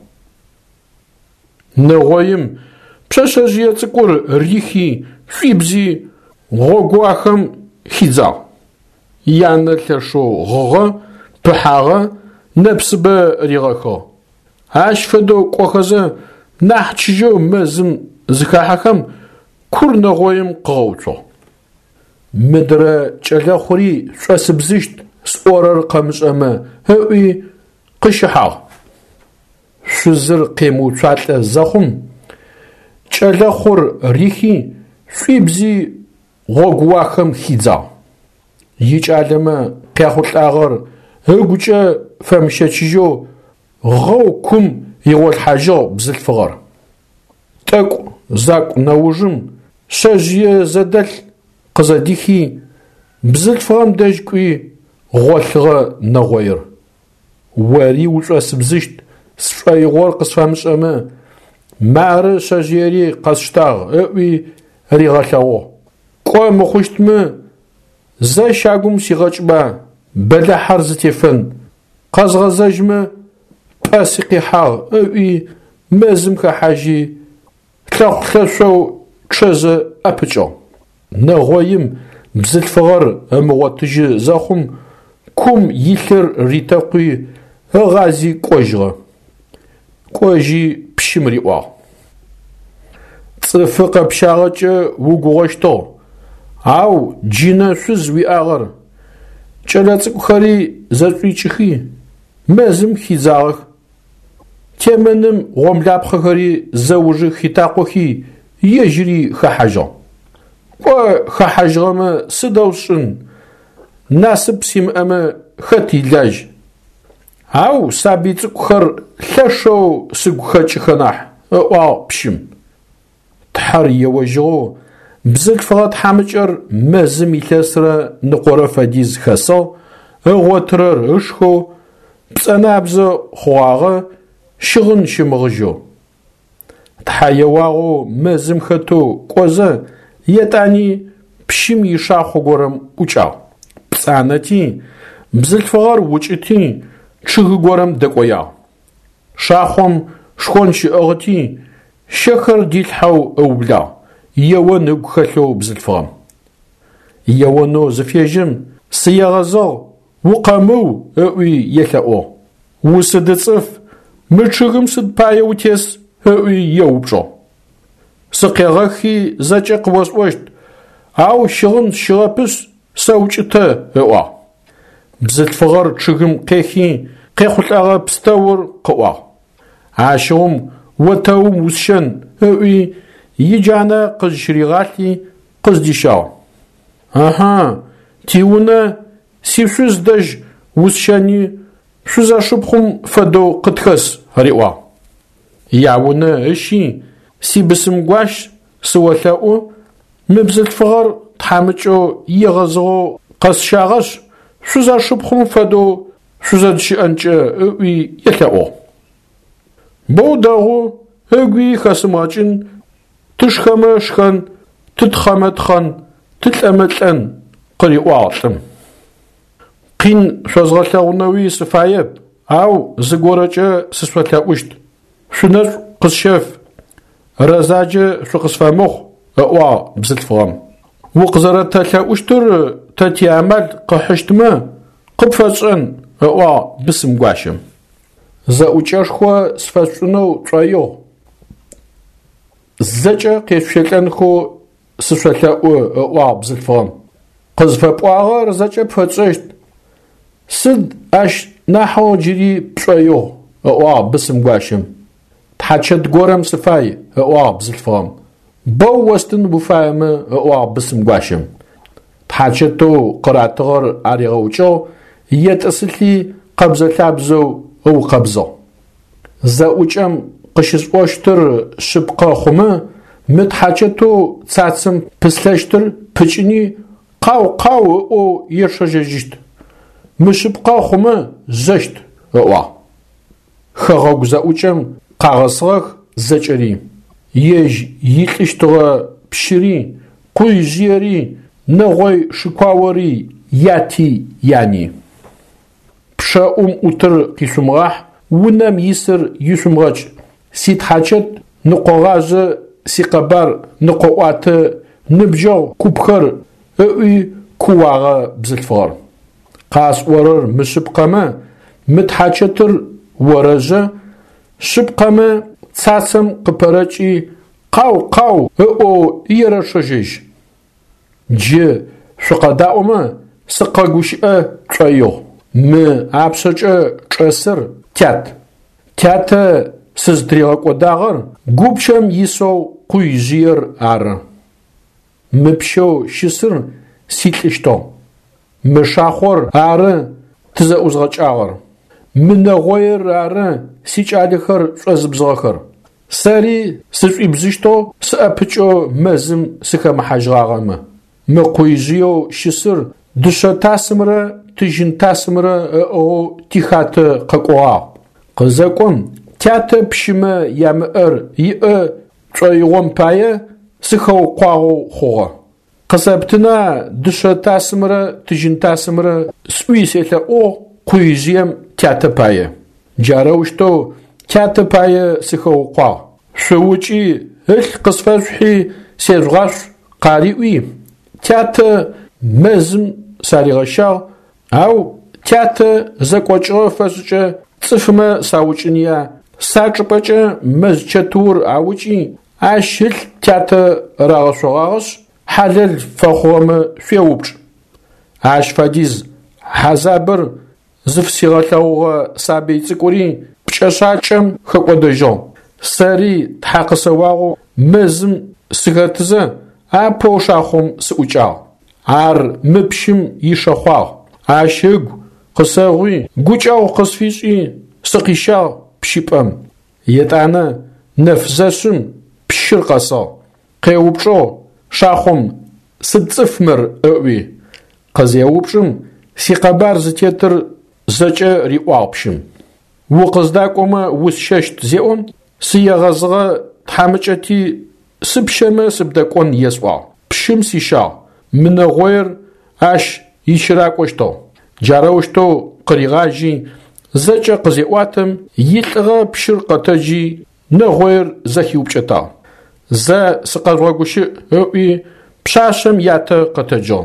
نغويم بشاشاجية تكور ريخي شويبزي غوغواخم خيزا يعني كرشو غغا بحاغا نبس بريغاكو عاش فدو قوخزا نحتشجو مازم زكاحكم كور نغويم قغوتو مدرا چلا خوري شواس بزيشت سورر قمش أما هؤي قشحاغ شزر قيمو تعطى زخم چلا خور ريخي شويبزي غوغواخم خيزا يج عالما قياخو الآغر هقوشا فمشاتشيجو غو كم يغول حاجة بزل فغر تاكو زاكو ناوجم شاجية زدل قزاديكي بزل فغم داجكوي غوالغا نغوير واري وشا سبزشت سفاي غور قصفامش أما معر شاجيري قصشتاغ اوي ريغاكاو قوى مخوشتما زا شاقوم سيغاجبا بلا حرز تيفن قازغزاجما باسقي حاغ اوي مازمك حاجي تلاخشو تشاز أبجو نغويم بزل فغر امواتج زاخم كم يثر ريتاقي غازي كوجي بشمري وا صفق بشاغج وغوشتو او جينا شزوي اغر چلاتق خري زرفي چخي مازم خيزاغ تمنم غملاب خري زوج خيتاقوخي يجري خحاجه وخحاجه سدوشن ناسب سيم أما خطي لاج أو سابيت خر خشو سقخش خناح أو بشم تحري وجهه بزك فقط حمجر مازم يتسرى نقرة فديز خاصة أو ترر أشخو بس أنا بزا خواغة شغن شمغجو تحيواغو مازم خطو قوزا يتعني بشم يشاخو قرم وچاو بسانتي بزل فغر وچتي چغ قرم دقويا شاخم شخونش أغتي شخر ديت حو أو بلا يوانو خلو بزل فغم يوانو زفيجم سياغزو وقامو أوي يكاو وسدتصف مچغم سد بايو تيس أوي يوبجو سقيغاخي زاجق وسوشت أو شغن شغبس سوچته هوا بزت فغر چغم قيخي قيخل اغا بستور قوا عاشوم وتوم وسشن هوي يجانا قز شريغاتي قز ديشاو اها تيونا سيفشوز دج وسشاني شوزا شبخم فدو قدخس هريوا يعونا اشي سي بسم قواش سوالتاو مبزت فغر تحامچو يغزغو قص شاغش شوزا شبخم فدو شوزا دشي انچ اوي يكاو بوداغو اوي خاسماچن تشخمشخن تتخمتخن تتلمتلن قريواطم قين شوزغلاونوي سفايب او زغورچ سسوتاوشت شنر قصشف رزاج شو قصفامخ او بزت فغم وقزرت تلاوشتر تتيامل قحشتما قبفصن او بسم قاشم زاوچاشخو سفصنو ترايو زجا قيشكنخو سفصلاو او بزت فغم قزفبواغر زجا فصشت سد أش نحو جري بشويو بسم قاشم تحتشد قورم سفاي بزلفهم بو وستن بفاهم بسم قاشم تحتشدو قراتغر عريغوشو يتأسلي قبزة لابزو أو قبزة زاوجم قشز واشتر شبقا خما متحتشدو تساتسم بسلاشتر بجني قاو أو يرشججت مشبقا خما زشت خغوك زاوجم قاغصغ زجري يج يتلشتغ بشري قوي جيري نغوي شكاوري ياتي يعني بشا أتر قيسمغاح ونام يسر يسمغاج سيد حاجت نقوغاز سيقبار نقوات نبجو كوبخر اوي كواغا بزلفغر قاس ورر مشبقما متحاجتر ورجا شبقما تساسم قبرجي قاو او يرشجيج جي شقداؤما سقاقوشئة تشايو ما عبسجة تشاسر كات سزدريغك وداغر قوبشم يسو قوي جير عر مبشو شسر سيتلشتو مشاخور عر تزاوزغج عر من غير عر سيج عدخر شازبزغخر ساري سجي بزيشتو سأبجو مزم سكا محاجغاغم مقويجيو شسر دشا تاسمرا تجن تاسمرا او تيخات قاقوا قزاكم تات بشما يامر يأ تشايغم بايا سخو قاغو خوا قصبتنا دشا تاسمرا تجن تاسمرا سويسيتا او قويجيم تات بايا جاروشتو تات بايا سخو قا شووچي قصفاجحي سيرغاش قاريوي تات مزم ساريغشا أو تات زكوچو فسچ صفما ساوچنيا ساچپچ مزچتور اوچي اشل تات راغشوغاش حلل فخوم فيوبچ اش فديز حزابر زفسيغلاو سابي صقوري بچشاچم خقودجو ساري تحقسواغو مزم سغتزه أبوشاخم سوچا عر مبشم يشخوا عاشق قصاوي قوچاو قصفيشي سقيشا بشيبام يتانا نفزاشم بشير قصا قيوبشو شاخم سدصفمر اوي قزيوبشم سيقبار زتيتر زجا ريواقبشم وقزداكوما وسششت زيون سيغزغا تحامچتي سبشما سبداكون يسوا بشم سيشا من غير اش يشراكوشتو جاروشتو قريغاجي زجا قزيواتم يلغا بشرقتجي نغير زهيوبشتا ز سقاغوشي اوي بشاشم ياتا قتجو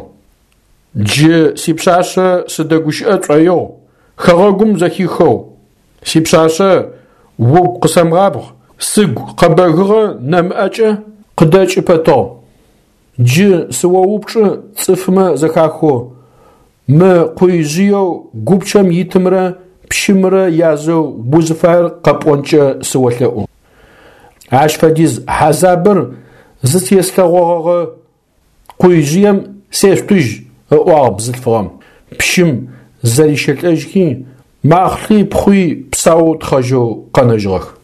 جي سيبشاشا سداغوشي اترايو خراغوم زهيخو سيبشاشا وب قسمغابغ سيغ قباغغ نمأجة قداج باتو جي سواوبش صفما زخاخو ما قويجيو قوبشم يتمرا بشمرا يازو بوزفار قبونجا سوالهو عاش فديز حزابر زت يسكاغوغ قويجيم سيفتوج اواب زلفرام بشم زريشت اجكي ما اخلي بخوي بساو تخاجو قناجرخ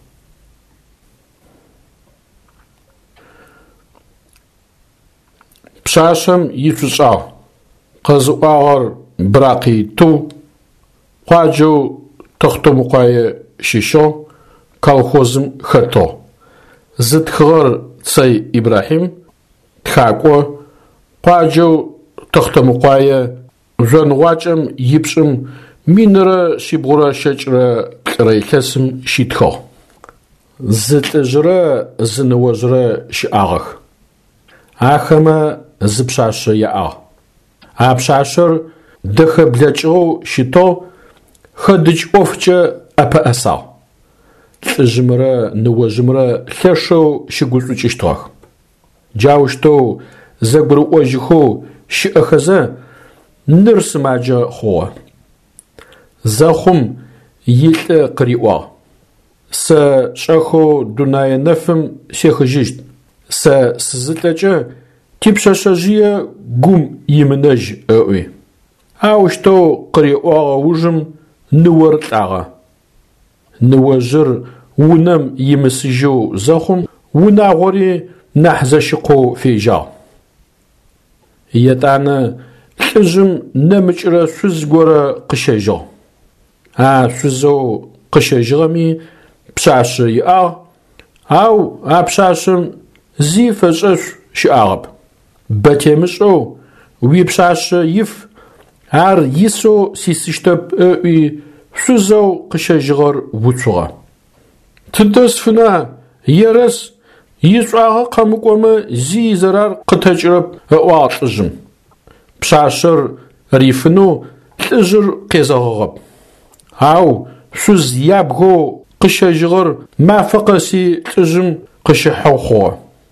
بشاشم يفشع قزقاغر براقي تو قاجو تختو مقايا شيشو كالخوزم خرطو زد خغر تسي إبراهيم تخاقو قاجو تختو مقايا جنواجم يبشم مينرا شبغرا شجرا كريكسم شيتخو زد اجرا زنوجرا شعاغخ آخما زبشاشر يا أبشاشر دخ بلجو شتو خدج أوفجا أبا أسا جمرة نو جمرة خشو شغل تشتوخ جاوشتو زبرو أجخو شأخذ نرس ماجا خو زخم يلت قريوا س شخو دناي نفم سيخجيجت س سزتاجا تيبشاشاجيا قوم يمنج اوي اوشتو قريوا وجم نور تاغا نوجر ونم يمسجو زخم وناغوري نحزشقو في جا يتانا لجم نمجرا سوزغورا قشاجو سوزو قشاجغمي بشاش يا او بشاشم زي فشش شعب بتمشو وي بشاش يف هر يسو سيسشتب اوي سوزو قشاجغر وصغا تدسفنا يرس يسعى قمقوما زي زرار قتجرب واطجم بشاشر ريفنو تجر قيزغب هاو سوز يابغو قشاجغر ما فقسي تجم قشحوخو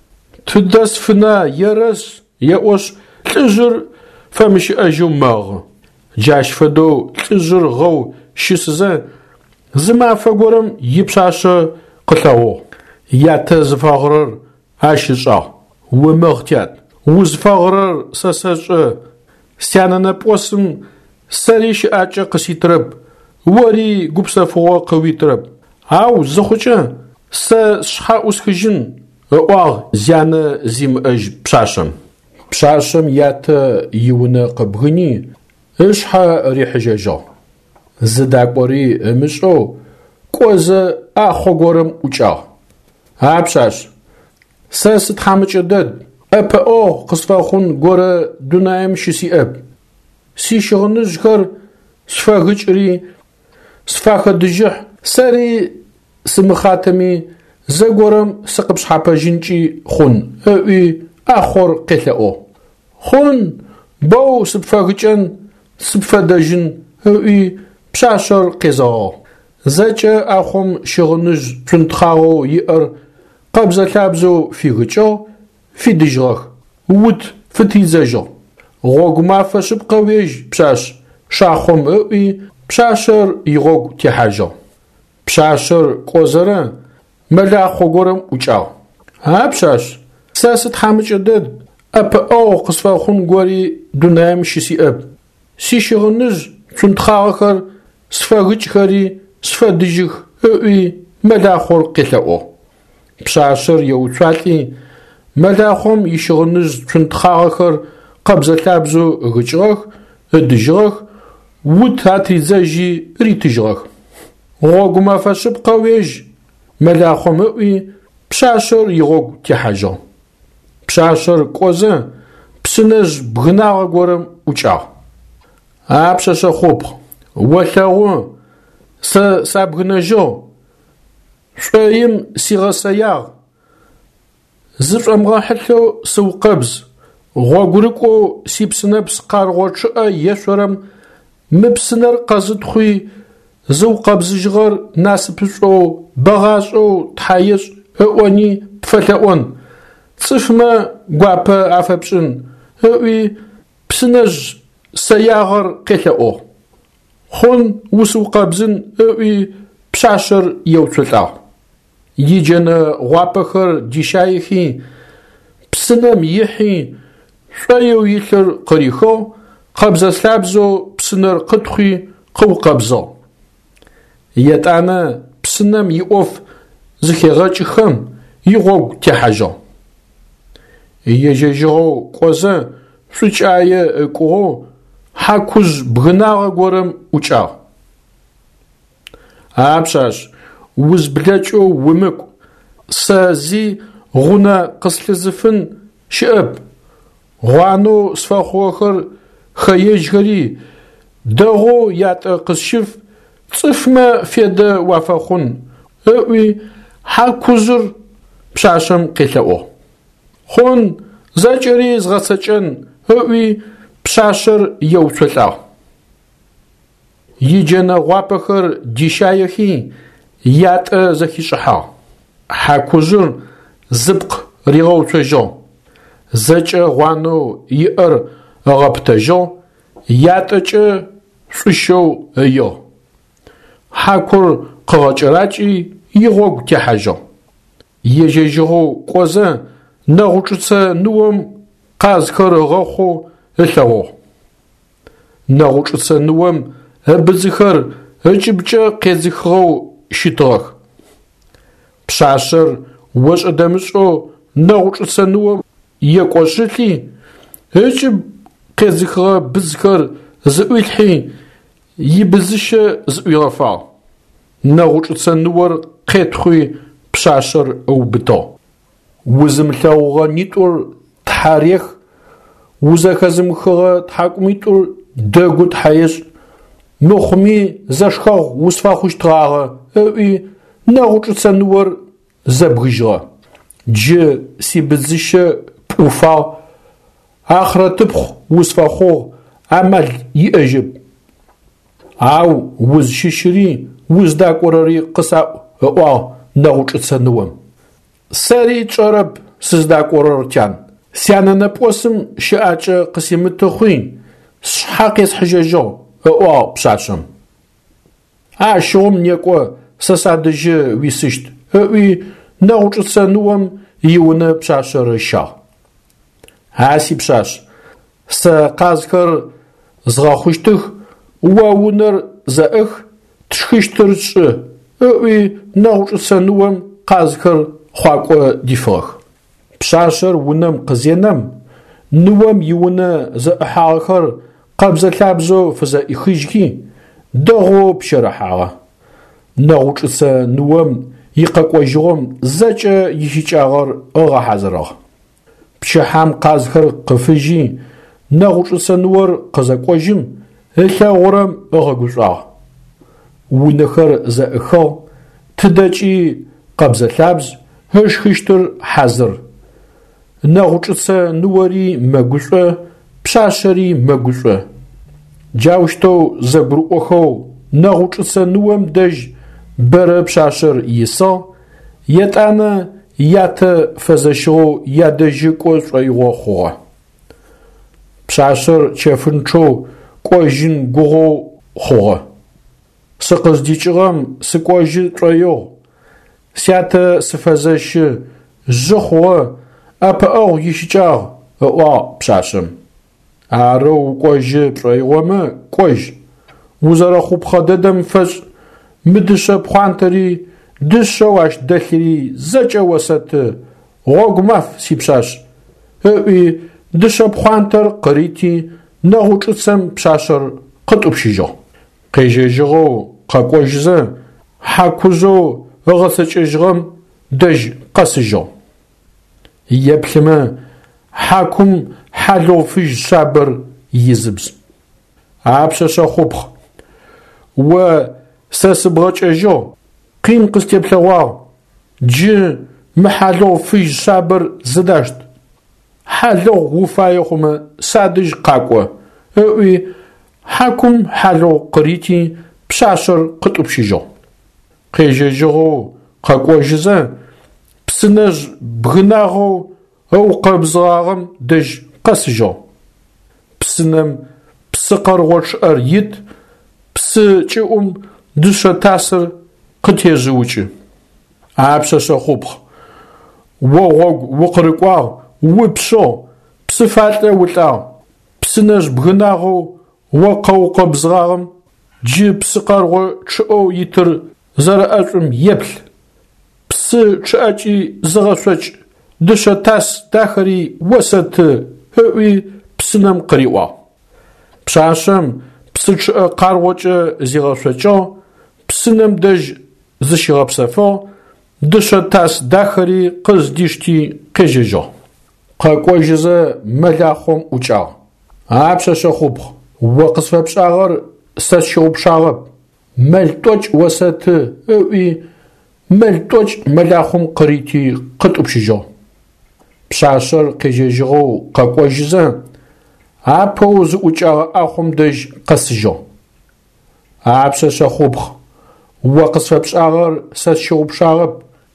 تدسفنا يرس يأوش تجر فمش أجو ماغ جاش فدو تجر غو شسزا زما فقورم يبشاشا قتاو ياتز فاغرر عاششا ومغتيات وزفاغرر ساساجا سيانانا بوسم سريش آجا قسيترب وري قبسا فوا قويترب هاو زخوشا سشحا اسخجن واغ زيانا زيم اج بشاشم ياتا يونا قبغني اشحا ريح جاجا زداقوري مشو كوزا اخو غورم وچا هابشاش ساست حامج دد أبا قصفاخون غورا دونايم شسي أب سي شغنجكر سفاغجري سفاخ دجح ساري سمخاتمي زغورم سقبش حابا جنجي خون أوي آخر قتلأو خون بو سبفاغجن سبفادجن أوي بشاشر قزاو زاجا أخم شغنج تنتخاو يأر قبزة لابزو في غجو في دجرخ ود فتي زاجو غوغ مافا شبقا ويج بشاش شاخم اوي بشاشر يغوغ تيحاجو بشاشر قوزرا ملاخو غورم وچاو بشاش ساست حامج دد أبا قصفا خون غوري دونايم شسي أب سي شغنج تنتخاوخر سفا غجخري سفا دجخ اوي ملاخو قتلأو بشاشر يوچاتي ملاخم يشغنج تنتخاخر قبزة لابزو غجرخ دجرخ وتاتي زاجي ريتجرخ غوغ ما فاشب قويج ملاخم اوي بشاشر يغوغ تيحاجو بشاشر قوزن بسنج بغناغ غورم وچا بشاشر خوب وثاغو سابغناجو شويم سيغساياغ زفرمغا حتى سو قبز غوغريكو سيبسنبس قارغوتشا يشورم مبسنر قازدخوي زو قبز جغر ناس بشو بغاشو تحايش اواني تفتاون صفما غوابا عفبشن اوي بسنج سياغر قتاو خون وسو قبزن اوي بشاشر يوتلتاو يجنا غوابخر ديشايخي بسنم يحي شايو يثر قريخو قبزة سلابزو بسنر قدخي قو قبزو يتانا بسنم يقف زكي غاجخم يغوغ تحاجو يجيجو قوزا سوچايا قو حاكوز بغناغ غورم وچا بشاش وزبلاچو ومك سازي غنا قسلزفن شاب غوانو سفاخوخر خيجغري دغو يات قسشف صفما فيد وافخون اوي حاكوزر بشاشم قتاو خون زاجري زغسچن اوي بشاشر يوتلع يجنا غوابخر ديشايخي يات زكي شحا حاكوزر زبق ريغو تجو زج غوانو يئر غبتجو ياتچ ششو يو حاكور قغاچراچي يغوغ تحاجو يجيجو قوزا نغوچصا نوم قازكر غخو الثو نغوچصا نوم بزخر اجبچا قزخو شيتوخ بشاشر وش ادمشو نغوچصا نوم يقوشتي اجب قزخر بزخر زويلحي يبزش زويرفا نغوچصا نور قيتخوي بشاشر او بتو وزملتاوغا نيتور تاريخ وزاكازمخغا تحاكميتور دغوت حيش نخمي زاشخاغ وصفاخوش تراغا اوي نغوچصا نور زبغجا جي سيبزش بوفا اخر تبخ وصفاخو عمل يأجب او وزششري وزداكوراري قصا او نغوچصا نوم ساري تشرب سزداكورارتان سيانا نبوسم شاعة قسيمتخوين شحاقيس حجاجو او بشاشم عاشوم نيكو سسادج ويسشت اوي نغوچصا نوم يونا بشاشر الشا هاسي بشاش سقازكر زغاخوشتخ وونر زاخ تشخشترش اوي نغوچصا نوم قازكر خواكو ديفوخ بشاشر ونم قزينم نوم يونا زاحاخر قبزة لابزو فزا إخيجكي دغو بشرحاغا نغوچصا نوم يقاقوجغم زاجا يهيچاغر اغا حزراغ بشحام قازكر قفجي نغوچصا نور قزاقوجم إلا غرم اغا قشاغ ونخر زاخو تداجي قبزة لابز هشخشتر حزر نغوچصا نوري مگوشا بشاشري مگوشا جاوشتو زبروخو نغوچصا نوم دج بر بشاشر يسا يتانا يات فزشو يادجي قوشوي غوخو بشاشر چفنچو قوجين غو خو سقز ديچغم سقوجي طيو سيات سفزش زخو أبا أو يشجع أو بشاشم عارو قوجي طيوما قوج وزارة خوب خددم فج مدشة بخانتري دشة واش دخلي زجا وسط غوغ ماف سيبشاش اوي دشة بخانتر قريتي نغوچصم بشاشر قطب شيجو قيجيجو قاقوجزا حاكوزو غسچجغم دج قسجو يبلما حاكم حالو فيج شابر يزبز عابشاشا خوبخ و ساسبغاچجو قيم قستيبلغوا جي محالو فيج شابر زداشت حالو وفايخما سادج قاقوا اوي حاكم حالو قريتي بشاشر قطب شيجو قيجيجو قاقوجزا بسنج بغناغو او قبزاغم دج قسجو بسنم بسقر وش اريد بسچوم دشا تاسر قتيجوچي عابشاشا خوبخ وغوغ وقرقوا وبشو بسفالتا ولا بسنج بغناغو وقو قبزاغم جي بسقر وشو يتر زرأتم يبل بس چاچي زغسوچ دشا تاس داخري وسط هوي بسنم قريوا بشاشم بسچ قاروچ زغسوچو بسنم دج زشغبسفو دشا تاس داخري قز ديشتي قججو قاقوجزا ملاخوم اوچا عابشاشا خوبخ وقصف بشاغر ساشو بشاغب ملتوچ وسط اوي ملتوچ ملاخوم قريتي قطب شيجو بشاشر قججو قاقوجزا عابوز اوچا اخوم دج قسجو عابشاشا خوبخ وقصف بشاغر ساشو بشاغب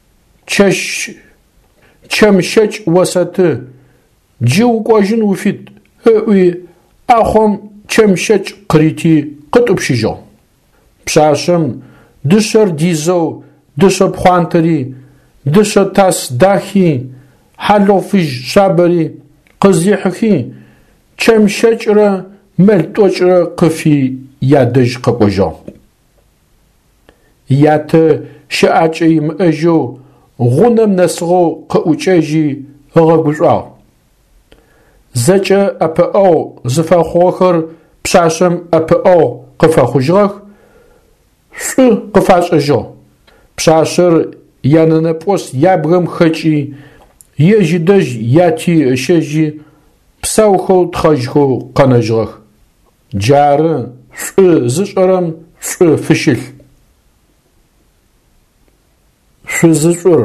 چمشچ وسط جيو قوجن وفيد اوي اخوم چمشچ قريتي قطب شيجو بشاشم дышъэр дизэу, дышъэ пхъуантэри, дышъэ тас дахи, хьалъэу фыжь шъабэри къызихьыхи, чэм щэкӏрэ мэл тӏокӏрэ къыфи ядэжь къэкӏожьыгъ. Ятэ щыӏакӏэ имыӏэжьэу гъунэм нэсыгъэу къыӏукӏэжьи ыгъэгушӏуагъ. Зэкӏэ ӏэпыӏэгъу зыфэхъугъэхэр пшъашъэм ӏэпыӏэгъу къыфэхъужьыгъэх, шӏу къыфашӏэжьыгъ. Пшъашъэр янэнэпӏос ябгэм хэкӏи, ежьи дэжь яти ышэжьи, псэухэу тхъэжьхэу къэнэжьыгъэх. Джары шӏу зышӏэрэм шӏу фыщылъ. Шъу зышӏур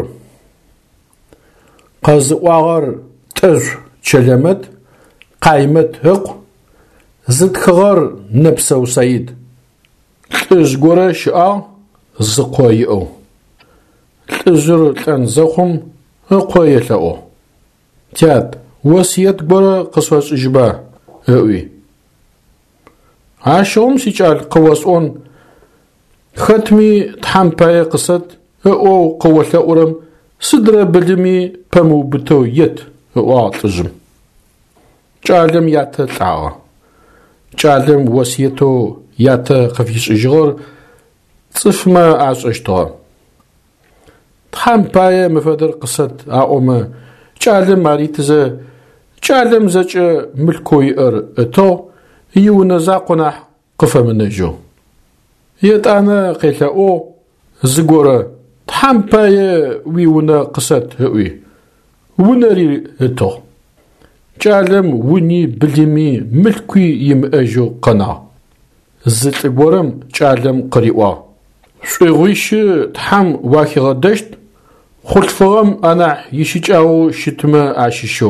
къэзыӏуагъэр тӏэжъу Челэмэт, Къаймэт ыкъу, зытхыгъэр Нэпсэу Саид. Лӏыжъ горэ щыӏагъ, зыкъо иӏэу. Лӏыжъыр лӏэн зэхъум, ыкъо елъэӏугъ. Тят, осыет горэ къысфэшӏыжьыба? ыӏуи. Ащыгъум сикӏал къыосӏон, хэтми тхьам пае къысэт, ыӏоу къыолъэӏурэм сыдрэ былыми пэмыубытэу ет, ыӏуагъ лӏыжъым. Кӏалэм ятэ лӏагъэ. Кӏалэм осыетэу ятэ къыфишӏыжьыгъэр цӏыфмэ ашӏэщтыгъэ. Тхьам пае мыфэдэр къысэт аӏомэ, кӏалэм аритызэ, кӏалэм зэкӏэ мылъкоу иӏэр ытыгъ, иунэ закъо нахь къыфэмынэжьыгъ. Етӏанэ къелъэӏугъ, зыгорэ тхьам пае уиунэ къысэт ыӏуи. Унэри ытыгъ. Кӏалэм уни былыми мылъкуи имыӏэжьэу къэнагъ. Зы лӏы горэм кӏалэм къыриӏуагъ. Шӏуигъуищы тхьам уахигъэдэщт, хъулъфыгъэм анахь ищыкӏагъэу щытмэ ащыщэу.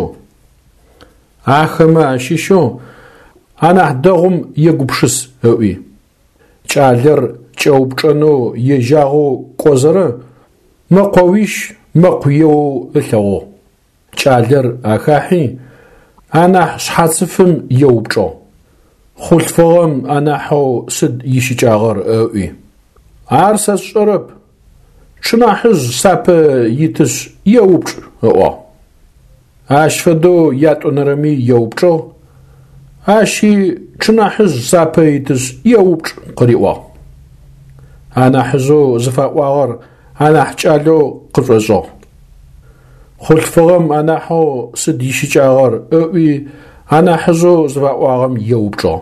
Ахэмэ ащыщэу анахь дэгъум егупшыс ыӏуи. Кӏалэр кӏэупчӏэнэу ежьагъэу кӏозэрэ мэкъоуищ мэкъуеу ылъэгъугъ. Кӏалэр ахахьи анахь шъхьацыфым еупчӏыгъ. Хъулъфыгъэм анахьэу сыд ищыкӏагъэр ыӏуи. Ар сэ сшӏэрэп. Чынахьыжь сапэ итышъ еупчӏ ыӏуагъ. Ащ фэдэу ятӏонэрэми еупчӏыгъ. Ащи чынахьыжь сапэ итышъ еупчӏ къыриӏуагъ. Анахьыжъэу зыфаӏуагъэр анахь кӏалэу къышӏошӏыгъ. Хъулъфыгъэм анахьэу сыд ищыкӏагъэр ыӏуи анахьыжъэу зыфаӏуагъэм еупчӏыгъ.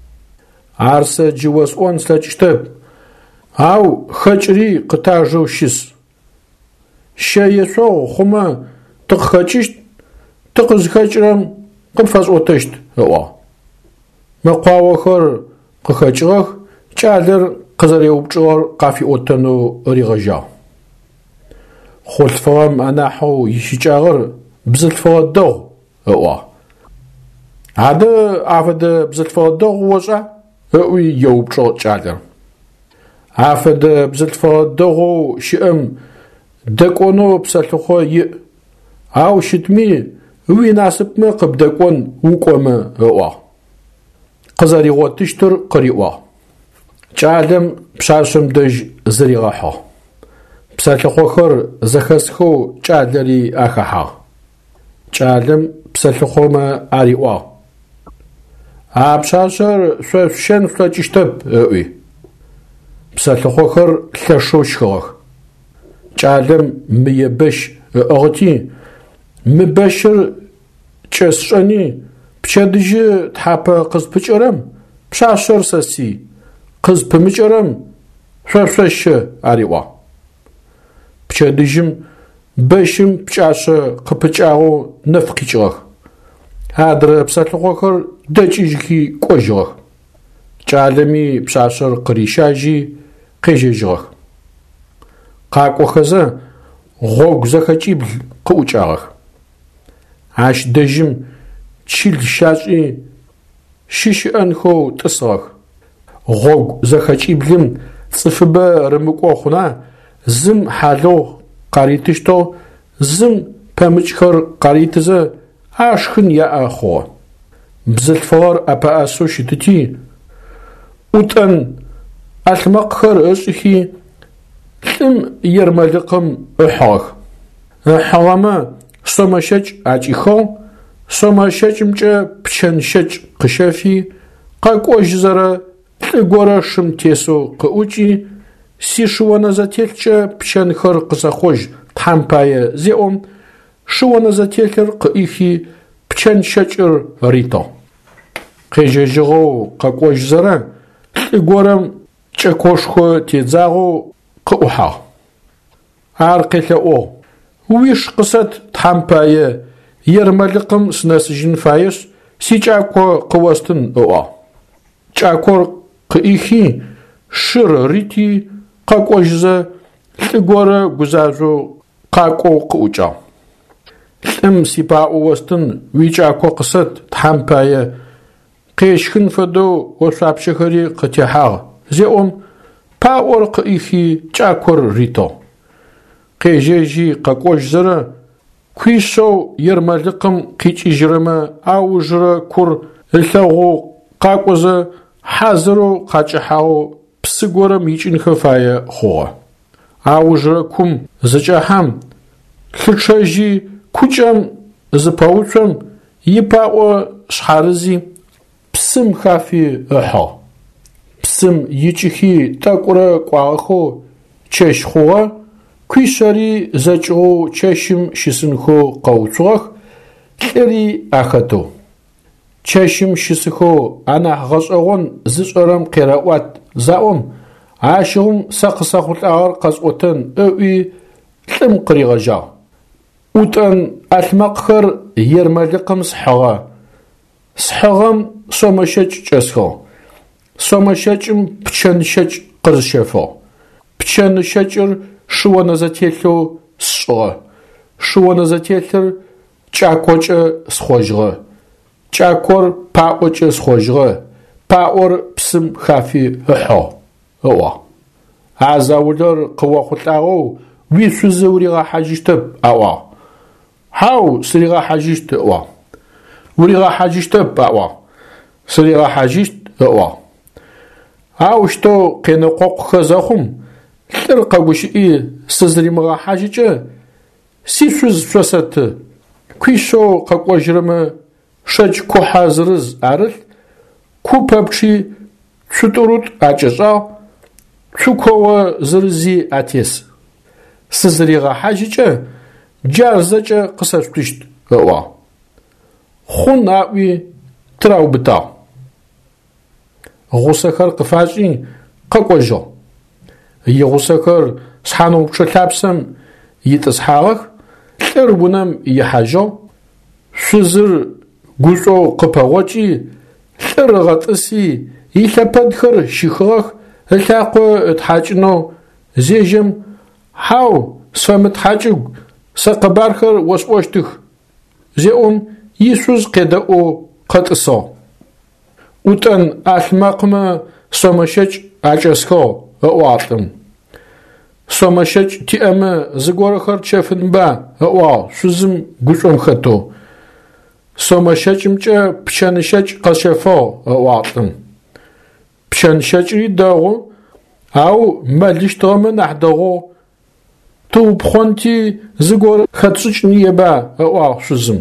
Ар сэ джы осӏон слъэкӏыщтэп. Ау хэкӏри къытажэу щыс. Щэ ешъогъу хъумэ тыкъыхэкӏыщт, тыкъызхэкӏырэм къыпфэшӏотэщт ыӏуагъ. Мэкъуагъохэр къыхэкӏыгъэх, кӏалэр къызэреупчӏыгъэр къафиӏотэнэу ригъэжьагъ. Хъулъфыгъэм анахьэу ищыкӏагъэр бзылъфыгъэ дэгъу ыӏуагъ. Адэ афэдэ бзылъфыгъэ дэгъу ошӏа? ыӏуи еупчӏыгъ кӏалэр. Афэдэ бзылъфыгъэ дэгъоу щыӏэм дэкӏонэу псэлъыхъо иӏ. Ау щытми уи насыпмэ къыбдэкӏон укӏомэ ыӏуагъ. Къызэригъотыщтыр къыриӏуагъ. Кӏалэм пшъашъэм дэжь зыригъэхьыгъ. Псэлъыхъохэр зэхэсхэу кӏалэри ахахьагъ. Кӏалэм псэлъыхъомэ ариӏуагъ. А пшъашъэр шъо шъущэн шъулъэкӏыщтэп ыӏуи. Псэлъыхъохэр лъэшэу щыгъэх. Кӏалэм мыебэщ ыӏыгъыти, мыбэщыр кӏэсшӏэни, пчэдыжьы тхьапэ къызпыкӏэрэм пшъашъэр сэси, къызпымыкӏэрэм шъо ариӏуагъ. Пчэдыжьым бэщым пкӏашъэ къыпыкӏагъэу нэф къикӏыгъэх. Адрэ псэлъыхъохэр дэкӏыжьхи кӏожьыгъэх. Кӏалэми пшъашъэр къырищажьи къежьэжьыгъэх. Къакӏохэзэ гъогу зэхэкӏибл къыӏукӏагъэх. Ащ дэжьым чыл щашӏи щыщыӏэнхэу тӏысыгъэх. Гъогу зэхэкӏиблым цӏыфыбэ рымыкӏо хъуна, зым хьалыгъу къаритыщтэу, зым пэмыкӏхэр къаритызэ ашхын яӏэ хъугъэ. Бзылъфыгъэр ӏэпэӏэсэу щытыти, ӏутӏэн ӏэлъмэкъхэр ышӏыхи, لم يرملقم أحاغ حرام سومشج أجيخو سومشج مجا بشنشج قشافي قاقوش زرا لغورا شمتيسو قوجي سيشوانا زاتيلجا بشنخر قزاخوج تحمبايا زيوم شوانا زاتيلجر قيخي بشنشجر ريتو قيجيجغو قاقوش زرا لغورا چكوشخو تيزاغو قوحا عارقلأو ويش قصد تحمبايا يرملقم سناسجن فايس سي جاكو قواستن أوا جاكو قيخي شر ريتي قاقوجزا لغورا غزازو قاقو قوجا لم سيباو وستن وي جاكو قصد تحمبايا قيشخن فدو وصابشخري قتيحاغ زيوم باور قيخي جاكور ريتو قيجيجي قاقوش زرا كويشو يرملقم قيش إجرما أو جرا كور الثاغو قاقوزا حازرو قاچحاو بسيقورا ميجين خفايا خوا أو جرا كوم زجاحام خلشاجي كوچام زباوچام يباو شحارزي بسم خافي أحا بسم يجيخي تاقورا قواخو چش خوا كويشاري زجو چشم شسنخو قوچوغ كيري أخدو چشم شسخو أنا غزغون زجرم قراوات زاوم عاشهم ساقساخو الأغار قزقوتن أوي لم قريغجا وطن أثمقخر يرمالقم صحغا صحغم سومشج جسخو سومشجم بچنشج قرشفو بچنشجر شوانا زاتيلو سشغا شوانا زاتيلر چاكوچ سخوجغا چاكور پاوچ سخوجغا پاور بسم خافي احا هو عزاولر قوا خطاغو وي سوزوريغا حاجشتب اوا هاو سريغا حاجشت اوا وريغا حاجشتب اوا سريغا حاجشت اوا هاو شتو قينقوق خزاخم لرقاوش سزري مغا حاجة سيسوز فسات كويشو قاقواجرما شاج كو حازرز عرل كو بابشي شتورود عجزا شو كو زرزي عتيس سزري غا حاجة جارزاجا قصاش تشت وا خون عوي تراو بتا غوساكار قفاجي قاقواجو يغوسكر سحانو بشلابسم يتصحاغ لربونم يحاجو شزر غوشو قباوچي لرغطسي يلابدخر شيخاغ التاقو تحاجنو زيجم هاو سفمت حاجو سقبارخر وسوشتخ زيوم يسوز قداو قطسو وطن أحمقما سومشج عجسكو أواتم سومشج تيأم زغورخر تشفن با أوا شزم غوشوم خطو سومشج مجا بشانشج قشفو أواتم بشانشج ريداغو أو ماليش طغم نحداغو تو بخونتي زغور خطسوش نيبا أوا شزم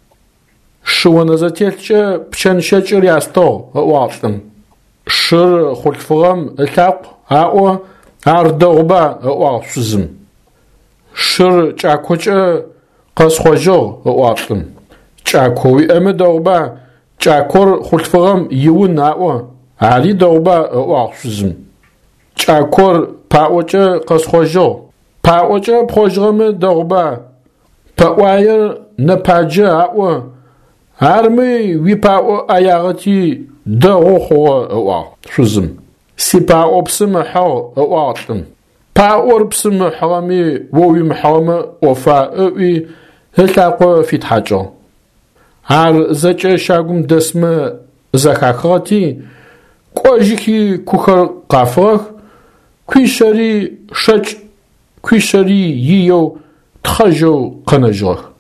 شوانا زاتيلجا بشانشج رياستو أواتم شر خلفغم التاق أو عردغبا أو شزم شر جاكوجا قصخوجو أواتم جاكوي أمدغبا جاكور خلفغم يون أو علي دغبا أو شزم جاكور باوجا قصخوجو باوجا بخوجغم دغبا باواير نباجا أو عرمي ويباو أياغتي دغو خو أو شزم سيباو بسم حو أواتم باور بسم حرامي ووي محرم وفا أوي هلتاقو في تحاجو عار زجا شاقم دسم زكاكراتي كواجيكي كوكر قافرخ كويشاري شج كويشاري ييو تخاجو قنجرخ